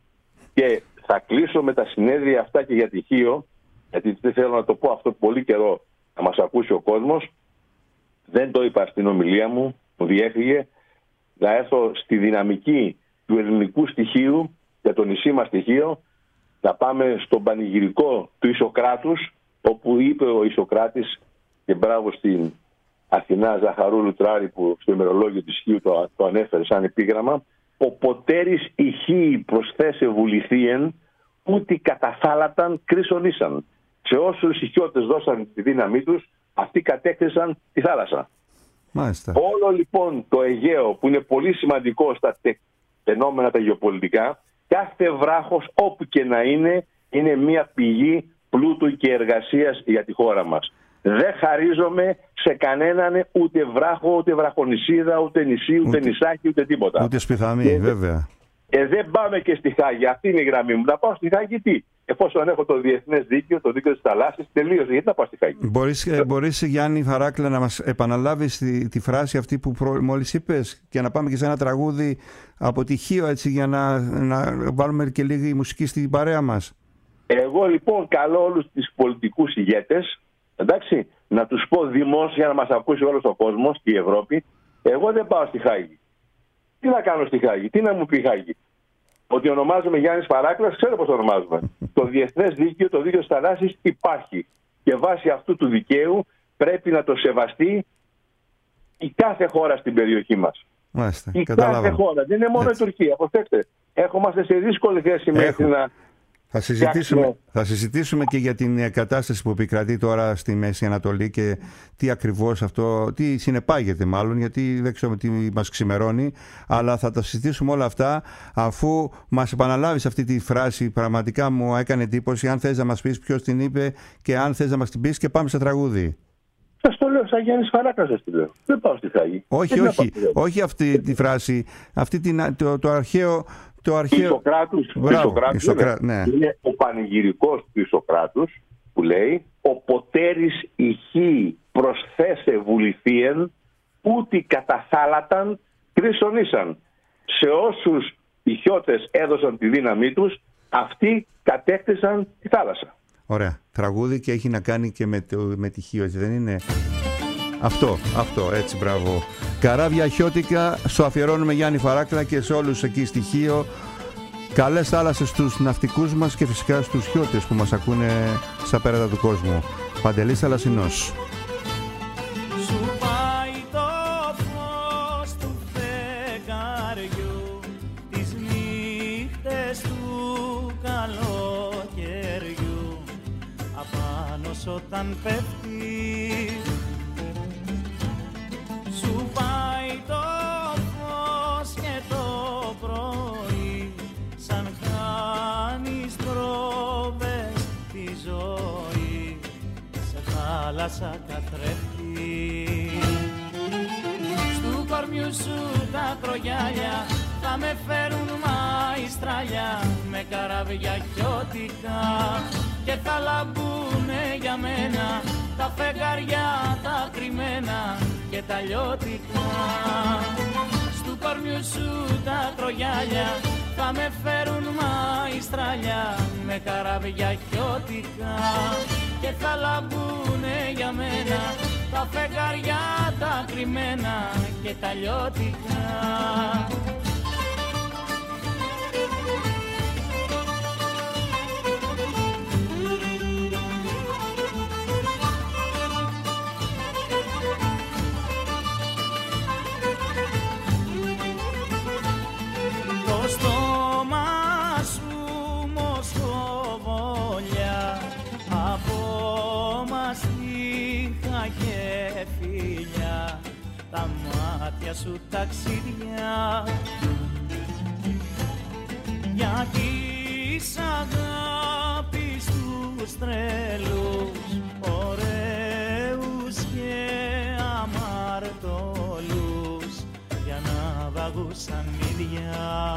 Και θα κλείσω με τα συνέδρια αυτά και για τυχείο, γιατί δεν θέλω να το πω αυτό πολύ καιρό να μας ακούσει ο κόσμος. Δεν το είπα στην ομιλία μου, μου διέφυγε, να έρθω στη δυναμική του ελληνικού στοιχείου, για το νησί μας στοιχείο, να πάμε στον πανηγυρικό του Ισοκράτους, όπου είπε ο Ισοκράτης, και μπράβο στην Αθηνά Ζαχαρούλου Τράρη που στο ημερολόγιο του Ισχύου το ανέφερε σαν επίγραμμα, ο ποτέρης ηχείη προσθέσε βουληθίεν, ούτε καταθάλαταν κρίσονήσαν. Σε όσους οι χιώτες δώσαν τη δύναμή τους, αυτοί κατέκτησαν τη θάλασσα. Μάλιστα. Όλο λοιπόν το Αιγαίο, που είναι πολύ σημαντικό στα φαινόμενα τα γεωπολιτικά, κάθε βράχος όπου και να είναι μια πηγή πλούτου και εργασίας για τη χώρα μας. Δεν χαρίζομαι σε κανέναν ούτε βράχο, ούτε βραχονησίδα, ούτε νησί, ούτε νησάκι, ούτε τίποτα. Ούτε σπιθαμή, βέβαια. Δεν πάμε και στη Χάγη. Αυτή είναι η γραμμή μου. Να πάω στη Χάγη τι? Εφόσον έχω το διεθνές δίκαιο, το δίκαιο της θαλάσσης, τελείωσε. Γιατί να πάω στη Χάγη? Μπορείς, Γιάννη Φαράκλα, να μας επαναλάβεις τη φράση αυτή που μόλις είπες, και να πάμε και σε ένα τραγούδι αποτυχίο, έτσι, για να βάλουμε και λίγη μουσική στην παρέα μας? Εγώ λοιπόν καλώ όλους τους πολιτικούς ηγέτες, εντάξει, να τους πω δημόσια, να μας ακούσει όλος ο κόσμος και η Ευρώπη, εγώ δεν πάω στη Χάγη. Τι να κάνω στη Χάγη? Τι να μου πει η Χάγη? Ότι ονομάζομαι Γιάννης Φαράκλας? Ξέρω πώς ονομάζομαι. Το διεθνές δίκαιο, το δίκαιο της θαλάσσης υπάρχει. Και βάσει αυτού του δικαίου πρέπει να το σεβαστεί η κάθε χώρα στην περιοχή μας. Μάλιστα, η κάθε χώρα. Δεν είναι μόνο η Τουρκία. Προσέξτε. Έχουμε σε δύσκολη θέση μέχρι να... Θα συζητήσουμε και για την κατάσταση που επικρατεί τώρα στη Μέση Ανατολή και τι ακριβώς αυτό, τι συνεπάγεται μάλλον, γιατί δεν ξέρω τι μας ξημερώνει, αλλά θα τα συζητήσουμε όλα αυτά αφού μας επαναλάβεις αυτή τη φράση. Πραγματικά μου έκανε εντύπωση. Αν θες να μας πεις ποιος την είπε και αν θες να μας την πεις, και πάμε σε τραγούδι. Σας το λέω, σαν Γιάννης Φαράκλας σας τη λέω. Δεν πάω στη Χάγη. Όχι αυτή τη φράση, αυτή το αρχαίο... Ισοκράτους, ναι. Είναι ο πανηγυρικός του Ισοκράτους που λέει «Ο ποτέρης ηχείη προσθέσε βουληθίεν, ούτε καταθάλαταν κρίσονήσαν». Σε όσους οι χιώτες έδωσαν τη δύναμή τους, αυτοί κατέκτησαν τη θάλασσα. Ωραία. Τραγούδι και έχει να κάνει και με τυχείο, έτσι δεν είναι? Αυτό, έτσι, μπράβο. Καράβια χιώτικα, σου αφιερώνουμε, Γιάννη Φαράκλα, και σε όλους εκεί στοιχείο. Καλές θάλασσες στους ναυτικούς μας και φυσικά στους χιώτες που μας ακούνε στα πέρατα του κόσμου. Παντελής Θαλασσινός. Σου πάει το φως του φεγγαριού, τις νύχτες του καλοκαιριού, απάνω σ' όταν πέφτει. Σου πάει το φως και το πρωί, σαν χάνεις πρόβες τη ζωή, σε θάλασσα καθρέφτη. Στου κορμιού σου τα κρογιάλια θα με φέρουν μαϊστράλια, με καράβια χιώτικα, και θα λαμπούνε για μένα τα φεγγαριά τα κρυμμένα και τα λιώτικα. Στου κορμιού σου τα κρογιάλια θα με φέρουν μαϊστράλια με καράβια χιώτικα και θα λαμπούνε για μένα τα φεγγαριά τα κρυμμένα και τα λιώτικα. Το στόμα σου μοσχοβόλια από μαστίχα και φιλιά, τα μάτια σου ταξίδια για της αγάπης τους τρελούς, ωραίους και αμαρτωλούς, για να βαγούσαν ίδια.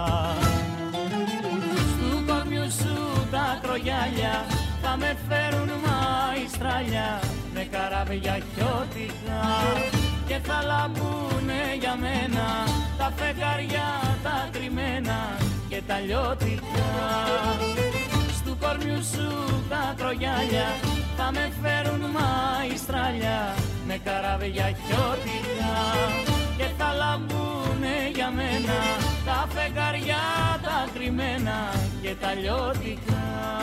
Στου κορμιού σου τα κρογιάλια θα με φέρουν μαϊστράλια με καράβια χιώτικα και θα λαμπούνε για μένα τα φεγγαριά τα κρυμμένα και τα λιώτικα. Στου κορμιού σου τα κρογιάλια θα με φέρουν μαϊστράλια με καράβια χιώτικα και θα λαμπούνε για μένα τα φεγγαριά τα κρυμμένα και τα λιώτικα.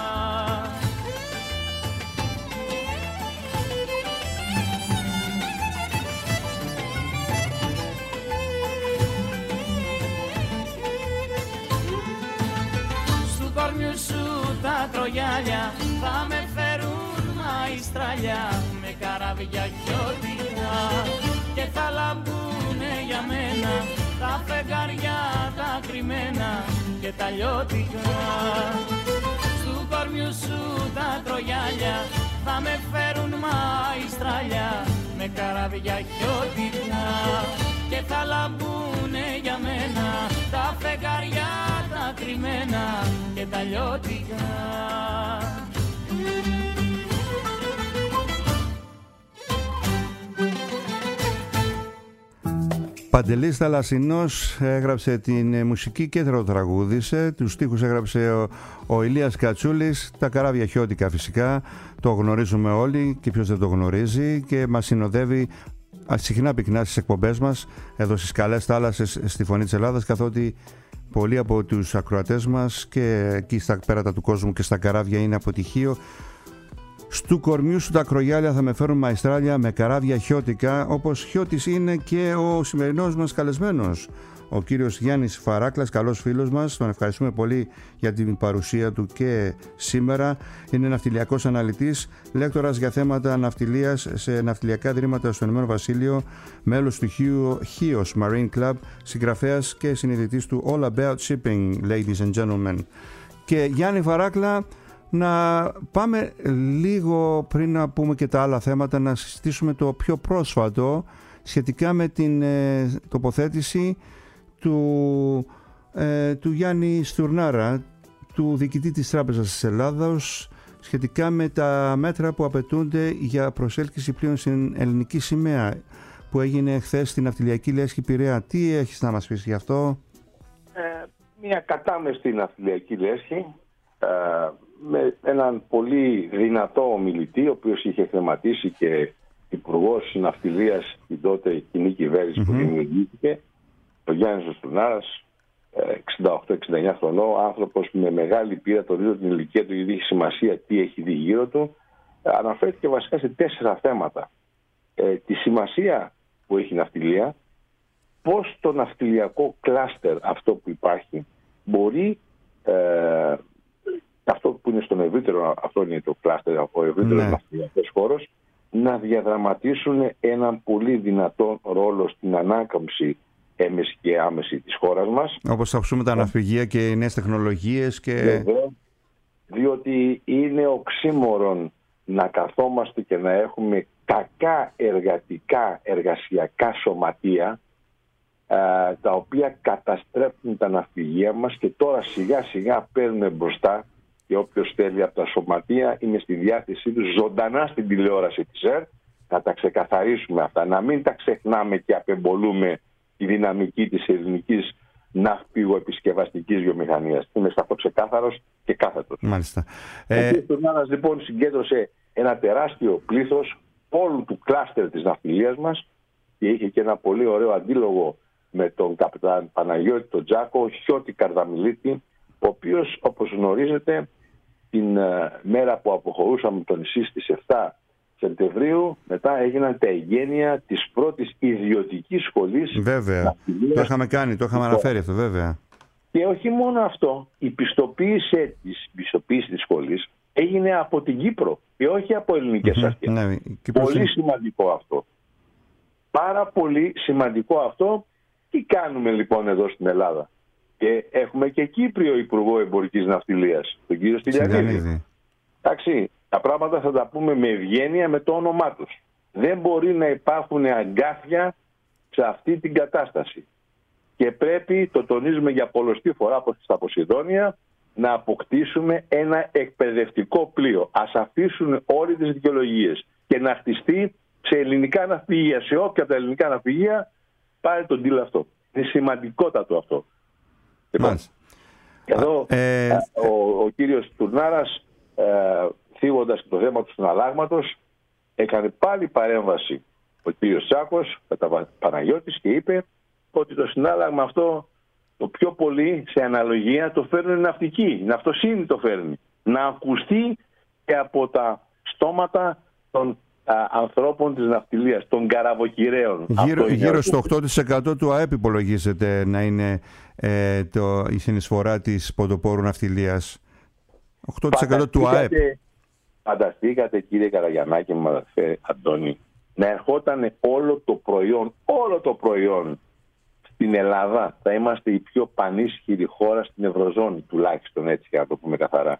Στου κορμιού σου τα κρογιάλια θα με φέρουν μαϊστράλια με καράβια χιώτικα και θα λαμπούνε για μένα τα φεγγαριά τα κρυμμένα και τα λιώτικα. Στου κορμιού σου τα κρογιάλια θα με φέρουν μαϊστράλια με καράβια χιώτικα και θα λαμπούνε για μένα τα φεγγαριά τα κρυμμένα και τα λιώτικα. Παντελής Θαλασσινός έγραψε την μουσική και τραγούδισε. Τους στίχους έγραψε ο Ηλίας Κατσούλης. Τα καράβια χιώτικα φυσικά το γνωρίζουμε όλοι και ποιος δεν το γνωρίζει και μας συνοδεύει συχνά πυκνά στις εκπομπές μας εδώ στις καλές θάλασσες στη Φωνή της Ελλάδας, καθότι πολλοί από τους ακροατές μας και εκεί στα πέρατα του κόσμου και στα καράβια είναι αποτυχίο. Στου κορμιού σου τα κρογιάλια θα με φέρουν μαϊστράλια με καράβια χιώτικα, όπως χιώτης είναι και ο σημερινός μας καλεσμένος, ο κύριος Γιάννης Φαράκλας, καλός φίλος μας. Τον ευχαριστούμε πολύ για την παρουσία του και σήμερα. Είναι ναυτιλιακός αναλυτής, λέκτορας για θέματα ναυτιλίας σε ναυτιλιακά ιδρύματα στο Ηνωμένο Βασίλειο, μέλος του HIOS Marine Club, συγγραφέας και συνειδητής του All About Shipping, ladies and gentlemen. Και Γιάννη Φαράκλα, να πάμε λίγο πριν να πούμε και τα άλλα θέματα, να συζητήσουμε το πιο πρόσφατο σχετικά με την τοποθέτηση του Γιάννη Στουρνάρα, του διοικητή της Τράπεζας της Ελλάδας, σχετικά με τα μέτρα που απαιτούνται για προσέλκυση πλοίων στην ελληνική σημαία, που έγινε χθες στην ναυτιλιακή λέσχη Πειραιά. Τι έχεις να μας πεις γι' αυτό? Μια κατάμεστη ναυτιλιακή λέσχη με έναν πολύ δυνατό ομιλητή, ο οποίος είχε χρηματίσει και υπουργός ναυτιλίας στην τότε κοινή κυβέρνηση που δημιουργήθηκε, ο Γιάννης Στουρνάρας, 68-69 χρονών, άνθρωπος με μεγάλη πείρα, το δίδω την ηλικία του, γιατί έχει σημασία τι έχει δει γύρω του. Αναφέρθηκε βασικά σε 4 θέματα. Τη σημασία που έχει η ναυτιλία, πώς το ναυτιλιακό κλάστερ αυτό που υπάρχει μπορεί, αυτό που είναι στον ευρύτερο, αυτό είναι το κλάστερ, ο ευρύτερος ναυτιλιακός χώρος, να διαδραματίσουν έναν πολύ δυνατό ρόλο στην ανάκαμψη έμεση και άμεση της χώρας μας. Όπως θα πούμε τα ναυπηγεία και οι νέες τεχνολογίες και... Βέβαια, διότι είναι οξύμορον να καθόμαστε και να έχουμε κακά εργασιακά σωματεία, τα οποία καταστρέφουν τα ναυπηγεία μας, και τώρα σιγά σιγά παίρνουμε μπροστά, και όποιος θέλει από τα σωματεία είναι στη διάθεσή του ζωντανά στην τηλεόραση της ΕΡΤ. Να τα ξεκαθαρίσουμε αυτά, να μην τα ξεχνάμε και απεμπολούμε τη δυναμική της ελληνικής ναυπηγοεπισκευαστικής βιομηχανίας. Είμαι σε αυτό ξεκάθαρος και κάθετος. Μάλιστα. Ο κ. Τουρνάρας λοιπόν συγκέντρωσε ένα τεράστιο πλήθος όλου του κλάστερ της ναυτιλίας μας και είχε και ένα πολύ ωραίο αντίλογο με τον καπετάν Παναγιώτη τον Τζάκο, Χιώτη Καρδαμιλίτη, ο οποίος, όπως γνωρίζετε, την μέρα που αποχωρούσαμε το νησί στις 7 Σεπτεμβρίου, μετά έγιναν τα εγγένεια της πρώτης ιδιωτικής σχολής. Βέβαια, το είχαμε κάνει, το είχαμε αναφέρει αυτό, βέβαια. Και όχι μόνο αυτό, η πιστοποίηση της σχολής έγινε από την Κύπρο και όχι από ελληνικές αρχές. Ναι, πολύ σημαντικό αυτό. Πάρα πολύ σημαντικό αυτό. Τι κάνουμε λοιπόν εδώ στην Ελλάδα? Και έχουμε και Κύπριο Υπουργό Εμπορικής Ναυτιλίας, τον κύριο Στυλιανίδη. Εντάξει, τα πράγματα θα τα πούμε με ευγένεια, με το όνομά τους. Δεν μπορεί να υπάρχουν αγκάθια σε αυτή την κατάσταση. Και πρέπει, το τονίζουμε για πολλοστή φορά στα Ποσειδόνια, να αποκτήσουμε ένα εκπαιδευτικό πλοίο. Ας αφήσουν όλες τις δικαιολογίες και να χτιστεί σε ελληνικά ναυπηγεία, σε όποια από τα ελληνικά ναυπηγεία πάρει τον deal αυτό. Είναι σημαντικότατο αυτό. Λοιπόν, εδώ ο κύριος Τουρνάρας, θίγοντας το θέμα του συναλλάγματος, έκανε πάλι παρέμβαση ο κύριος Τσάκος, Παναγιώτης, και είπε ότι το συνάλλαγμα αυτό το πιο πολύ σε αναλογία το φέρνουν οι ναυτικοί, η ναυτοσύνη το φέρνει. Να ακουστεί και από τα στόματα των ανθρώπων της ναυτιλίας, των καραβοκυρέων. Γύρω στο 8% του ΑΕΠ υπολογίζεται να είναι η συνεισφορά της ποδοπόρου ναυτιλίας. 8% του ΑΕΠ. Φανταστήκατε, κύριε Καραγιαννάκη, μου αδερφέ Αντώνη, να ερχόταν όλο το προϊόν στην Ελλάδα. Θα είμαστε η πιο πανίσχυρη χώρα στην Ευρωζώνη, τουλάχιστον έτσι, για να το πούμε καθαρά.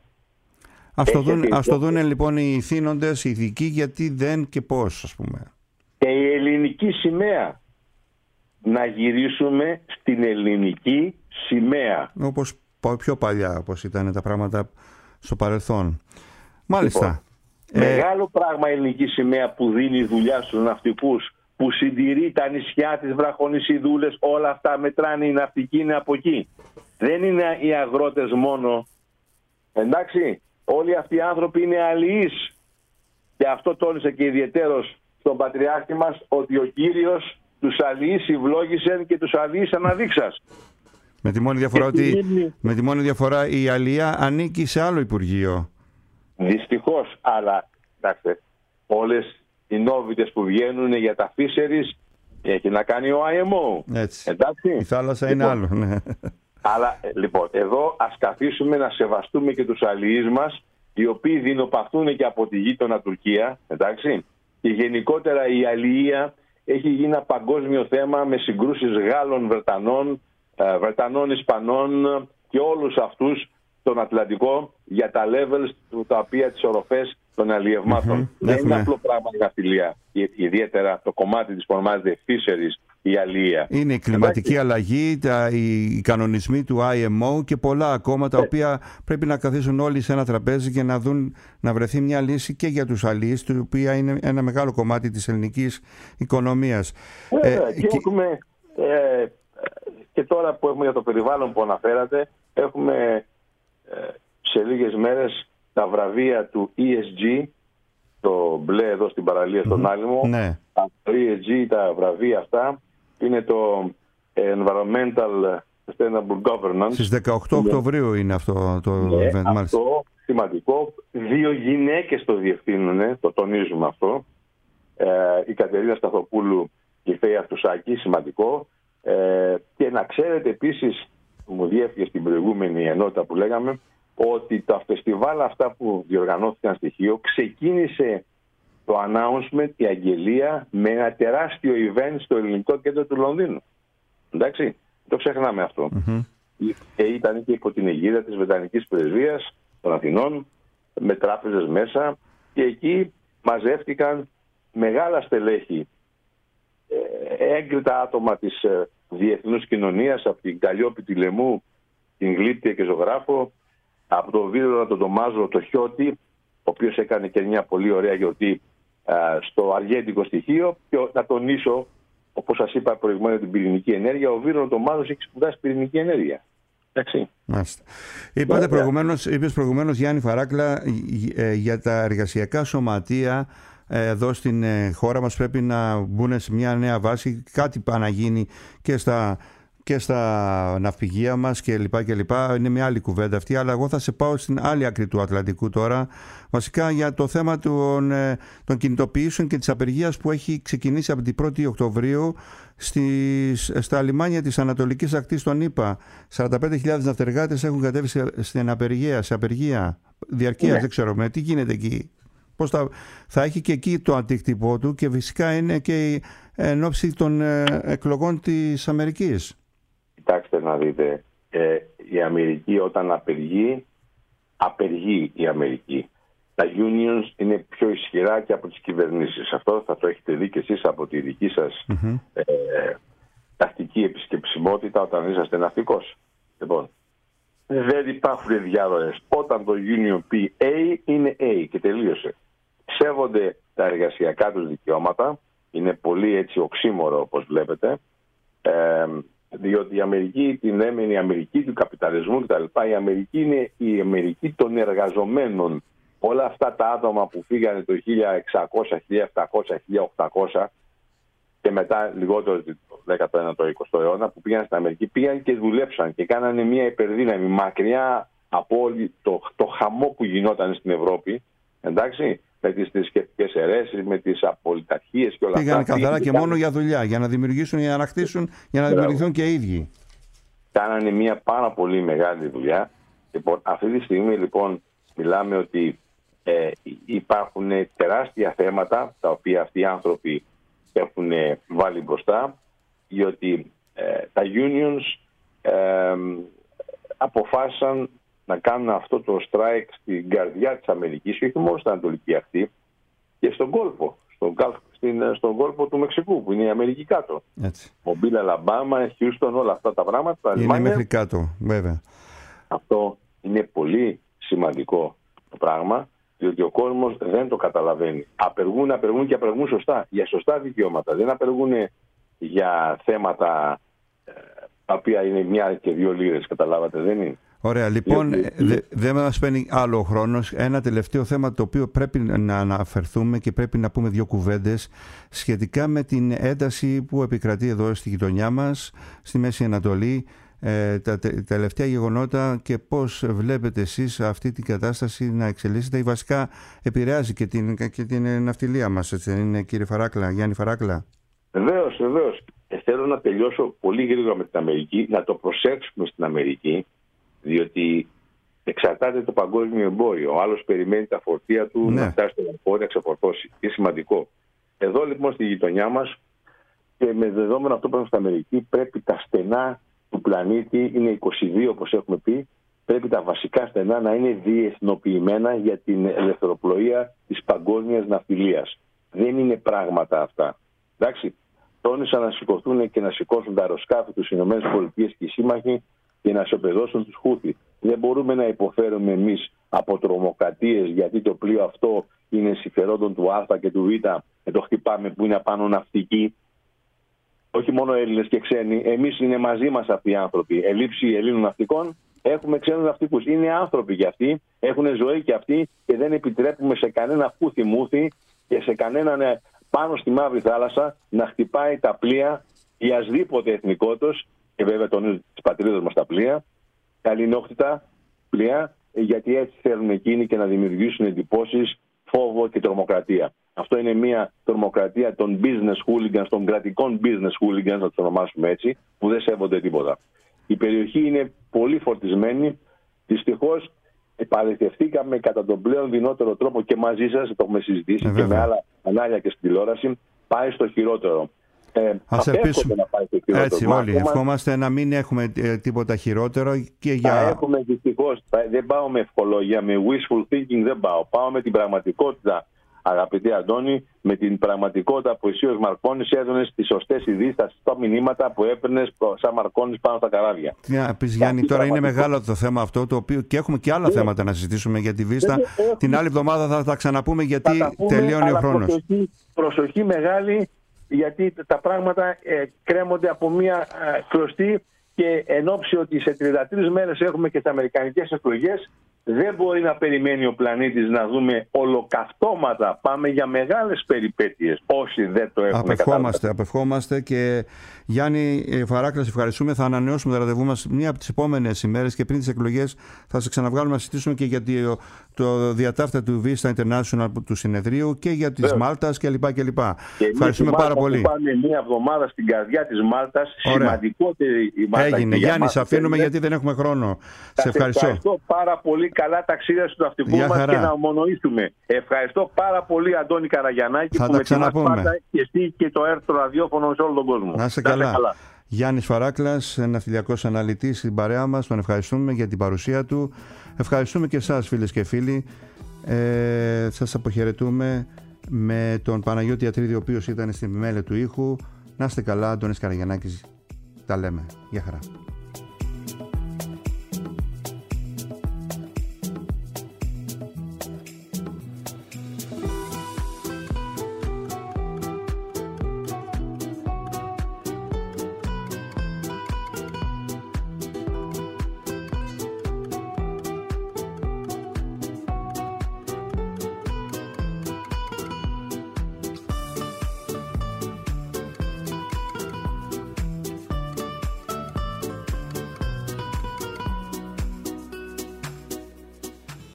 Ας το δουν λοιπόν οι θύνοντες, οι ειδικοί, γιατί δεν και πώς, ας πούμε. Και η ελληνική σημαία. Να γυρίσουμε στην ελληνική σημαία. Όπως πιο παλιά, όπως ήταν τα πράγματα στο παρελθόν. Μάλιστα. Λοιπόν, μεγάλο πράγμα η ελληνική σημαία που δίνει δουλειά στους ναυτικούς, που συντηρεί τα νησιά, τις βραχονησιδούλες, όλα αυτά μετράνε, οι ναυτικοί είναι από εκεί. Δεν είναι οι αγρότες μόνο. Εντάξει, όλοι αυτοί οι άνθρωποι είναι αλληλείς. Και αυτό τόνισε και ιδιαιτέρως στον Πατριάρχη μας, ότι ο Κύριος τους αλληλείς ευλόγησε και τους αλληλείς αναδείξας. Με τη μόνη διαφορά η αλληλεία ανήκει σε άλλο Υπουργείο. Δυστυχώς, αλλά κοιτάξτε, όλες οι νόβιτες που βγαίνουν για τα fisheries έχει να κάνει ο IMO. Έτσι. Εντάξει. Η θάλασσα είναι άλλο. Ναι. Αλλά λοιπόν, εδώ ας καθίσουμε να σεβαστούμε και τους αλληλείς μας, οι οποίοι δεινοπαθούν και από τη γείτονα Τουρκία. Εντάξει. Και γενικότερα η αλληλεία έχει γίνει ένα παγκόσμιο θέμα με συγκρούσεις Γάλλων, Βρετανών, Ισπανών και όλους αυτούς τον Ατλαντικό για τα levels, τα οποία, τις οροφές των αλλιευμάτων. Δεν είναι απλό πράγμα η ναυτιλία. Ιδιαίτερα το κομμάτι της που ονομάζεται fisheries, η αλληλεία. Είναι η κλιματική αλλαγή, οι κανονισμοί του IMO και πολλά ακόμα, τα οποία πρέπει να καθίσουν όλοι σε ένα τραπέζι και να βρεθεί μια λύση και για τους αλληλείς, το οποίο είναι ένα μεγάλο κομμάτι της ελληνικής οικονομίας. Και τώρα που έχουμε για το περιβάλλον που αναφέρατε, έχουμε σε λίγες μέρες τα βραβεία του ESG, το μπλε εδώ στην παραλία στον Άλυμο. Ναι. Το ESG, τα βραβεία αυτά, είναι το Environmental Sustainable Governance. Στις 18 Οκτωβρίου είναι αυτό το event. Αυτό σημαντικό. 2 γυναίκες το διευθύνουν, το τονίζουμε αυτό. Η Κατερίνα Σταθοπούλου και η Φαία Αυτουσάκη, σημαντικό. Και να ξέρετε επίσης, μου διέφυγε στην προηγούμενη ενότητα που λέγαμε, ότι τα φεστιβάλ αυτά που διοργανώθηκαν στη Χίο, ξεκίνησε το announcement, η αγγελία, με ένα τεράστιο event στο ελληνικό κέντρο του Λονδίνου. Εντάξει, το ξεχνάμε αυτό. Και ήταν και υπό την αιγίδα της Βρετανικής Πρεσβείας των Αθηνών, με τράπεζες μέσα, και εκεί μαζεύτηκαν μεγάλα στελέχη, έγκριτα άτομα της διεθνούς κοινωνίας, από την Καλλιόπη τη Λεμού, την Γλύπτια και ζωγράφο, από τον Βίδωνα τον Τομάζο το Χιώτη, ο οποίος έκανε και μια πολύ ωραία γιορτή στο αργέντικο στοιχείο. Και να τονίσω όπως σας είπα προηγουμένως, την πυρηνική ενέργεια. Ο Βίρον το Μάδος έχει σπουδάσει πυρηνική ενέργεια. Εντάξει. Είπες προηγουμένως, Γιάννη Φαράκλα, για τα εργασιακά σωματεία εδώ στην χώρα μας πρέπει να μπουν σε μια νέα βάση, κάτι πάει να γίνει και στα ναυπηγεία μας και λοιπά. Είναι μια άλλη κουβέντα αυτή, αλλά εγώ θα σε πάω στην άλλη άκρη του Ατλαντικού τώρα, βασικά για το θέμα των κινητοποιήσεων και της απεργίας που έχει ξεκινήσει από την 1η Οκτωβρίου στα λιμάνια της Ανατολικής Ακτής των ΗΠΑ. 45.000 ναυτεργάτες έχουν κατέβει σε απεργία διαρκείας, δεν ξέρω τι γίνεται εκεί. Πώς θα έχει και εκεί το αντίκτυπό του, και φυσικά είναι και εν ώψη των εκλογών της Αμερικής. Κοιτάξτε να δείτε, η Αμερική όταν απεργεί η Αμερική. Τα unions είναι πιο ισχυρά και από τις κυβερνήσεις. Αυτό θα το έχετε δει και εσείς από τη δική σας τακτική επισκεψιμότητα όταν είσαστε ναυτικός. Λοιπόν, δεν υπάρχουν διάδορες. Όταν το union πει A, είναι A και τελείωσε. Σέβονται τα εργασιακά τους δικαιώματα. Είναι πολύ έτσι οξύμορο, όπως βλέπετε. Διότι η Αμερική την έμενε η Αμερική του καπιταλισμού κτλ. Η Αμερική είναι η Αμερική των εργαζομένων. Όλα αυτά τα άτομα που φύγανε το 1600, 1700, 1800 και μετά λιγότερο το 19ο, 20ο αιώνα που πήγαν στην Αμερική, πήγαν και δουλέψαν και κάνανε μια υπερδύναμη μακριά από όλη το χαμό που γινόταν στην Ευρώπη. Εντάξει, με τις θρησκευτικές αιρέσεις, με τις απολυταρχίες και όλα αυτά. Πήγαν καθαρά και μόνο για δουλειά, για να δημιουργήσουν, για να ανακτήσουν, για να δημιουργηθούν και οι ίδιοι. Κάνανε μια πάρα πολύ μεγάλη δουλειά. Λοιπόν, αυτή τη στιγμή λοιπόν μιλάμε ότι υπάρχουν τεράστια θέματα τα οποία αυτοί οι άνθρωποι έχουν βάλει μπροστά, διότι τα unions αποφάσισαν να κάνουν αυτό το strike στην καρδιά της Αμερικής, όχι μόνο στην Ανατολική Ακτή, και στον κόλπο, στον κόλπο του Μεξικού, που είναι η Αμερική κάτω. Μομπίλ, Αλαμπάμα, Χιούστον, όλα αυτά τα πράγματα. Είναι μέχρι κάτω, βέβαια. Αυτό είναι πολύ σημαντικό το πράγμα, διότι ο κόσμος δεν το καταλαβαίνει. Απεργούν και απεργούν σωστά, για σωστά δικαιώματα. Δεν απεργούν για θέματα τα οποία είναι 1 και 2 λίρες, καταλάβατε, δεν είναι. Ωραία, λοιπόν, δεν μας παίρνει άλλο ο χρόνος. Ένα τελευταίο θέμα το οποίο πρέπει να αναφερθούμε και πρέπει να πούμε 2 κουβέντες σχετικά με την ένταση που επικρατεί εδώ στη γειτονιά μας, στη Μέση Ανατολή, τα τελευταία γεγονότα, και πώς βλέπετε εσείς αυτή την κατάσταση να εξελίσσεται ή βασικά επηρεάζει και την ναυτιλία μας, έτσι δεν είναι, κύριε Φαράκλα, Γιάννη Φαράκλα? Βεβαίως. Θέλω να τελειώσω πολύ γρήγορα με την Αμερική, να το προσέξουμε στην Αμερική, διότι εξαρτάται το παγκόσμιο εμπόριο. Ο άλλος περιμένει τα φορτία του να φτάσει στο εμπόριο, να ξεφορτώσει. Είναι σημαντικό. Εδώ λοιπόν στη γειτονιά μας, και με δεδομένο αυτό που έχουμε στην Αμερική, πρέπει τα στενά του πλανήτη, είναι 22 όπως έχουμε πει, πρέπει τα βασικά στενά να είναι διεθνοποιημένα για την ελευθεροπλοεία της παγκόσμιας ναυτιλίας. Δεν είναι πράγματα αυτά. Εντάξει, τόνισαν να σηκωθούν και να σηκώσουν τα αεροσκάφη τους ΗΠΑ και οι σύμμαχοι και να σοπεδώσουν τους Χούθι. Δεν μπορούμε να υποφέρουμε εμείς από τρομοκρατίες, γιατί το πλοίο αυτό είναι συμφερόντων του Α και του Β και το χτυπάμε που είναι απάνω ναυτικοί. Όχι μόνο Έλληνες και ξένοι, εμείς είναι μαζί μας αυτοί οι άνθρωποι. Ελλείψη Ελλήνων ναυτικών, έχουμε ξένους ναυτικούς. Είναι άνθρωποι κι αυτοί, έχουν ζωή κι αυτοί και δεν επιτρέπουμε σε κανένα Χούθι μούθι και σε κανέναν πάνω στη Μαύρη Θάλασσα να χτυπάει τα πλοία ιασδήποτε εθνικότητος, και βέβαια τονίζω τις πατρίδες μας τα πλοία, καληνόχτητα πλοία, γιατί έτσι θέλουν εκείνοι και να δημιουργήσουν εντυπώσεις, φόβο και τρομοκρατία. Αυτό είναι μια τρομοκρατία των business hooligans, των κρατικών business hooligans, να τους ονομάσουμε έτσι, που δεν σέβονται τίποτα. Η περιοχή είναι πολύ φορτισμένη. Δυστυχώς παραιτηθήκαμε κατά τον πλέον δυνότερο τρόπο και μαζί σας, το έχουμε συζητήσει και με άλλα κανάλια και στην τηλεόραση, πάει στο χειρότερο. Ας ελπίσουμε να πάει στο χειρότερο. Έτσι όλοι ευχόμαστε να μην έχουμε τίποτα χειρότερο. Και για... έχουμε δυστυχώς, δεν πάω με ευχολόγια, με wishful thinking δεν πάω. Πάω με την πραγματικότητα, αγαπητέ Αντώνη, με την πραγματικότητα που εσύ ως Μαρκόνης έδωνες τις σωστές ειδήσεις, τα σωστά μηνύματα που έπαιρνες σαν Μαρκόνης πάνω στα καράβια. Τι να πεις, Γιάννη, τώρα είναι μεγάλο το θέμα αυτό, το οποίο και έχουμε και άλλα θέματα να συζητήσουμε για τη Βίστα. Την άλλη εβδομάδα θα τα ξαναπούμε, γιατί τελειώνει ο χρόνος. Προσοχή μεγάλη, γιατί τα πράγματα κρέμονται από μια κλωστή, και εν ώψη ότι σε 33 μέρες έχουμε και τις αμερικανικές εκλογές, δεν μπορεί να περιμένει ο πλανήτης να δούμε ολοκαυτώματα. Πάμε για μεγάλες περιπέτειες όσοι δεν το έχουν καταλάβει. Απευχόμαστε και Γιάννη Φαράκλα, ευχαριστούμε. Θα ανανεώσουμε το ραντεβού μας μία από τις επόμενες ημέρες και πριν τις εκλογές θα σε ξαναβγάλουμε να συζητήσουμε και για το διατάφτα του Vista International του συνεδρίου και για της Μάλτας κλπ. Ευχαριστούμε πάρα πολύ. Πάμε μία εβδομάδα στην καρδιά της Μάλτας. Σημαντικότερη η Μάλτα. Έγινε. Γιάννη, σε αφήνουμε γιατί δεν έχουμε χρόνο. Σε ευχαριστώ πάρα πολύ. Καλά ταξίδια στο ναυτικό μας και να ομονοήσουμε. Ευχαριστώ πάρα πολύ, Αντώνη Καραγιαννάκη, θα που με τιμάς πάντα, και εσύ και το ΕΡΤ ραδιόφωνο σε όλο τον κόσμο. Να είστε καλά. Γιάννης Φαράκλας, ναυτιλιακός αναλυτής στην παρέα μας. Τον ευχαριστούμε για την παρουσία του. Ευχαριστούμε και εσάς, φίλες και φίλοι. Σας αποχαιρετούμε με τον Παναγιώτη Ατρίδη, ο οποίος ήταν στην επιμέλεια του ήχου. Να είστε καλά, Αντώνης Καραγιαννάκης. Τα λέμε. Γεια χαρά.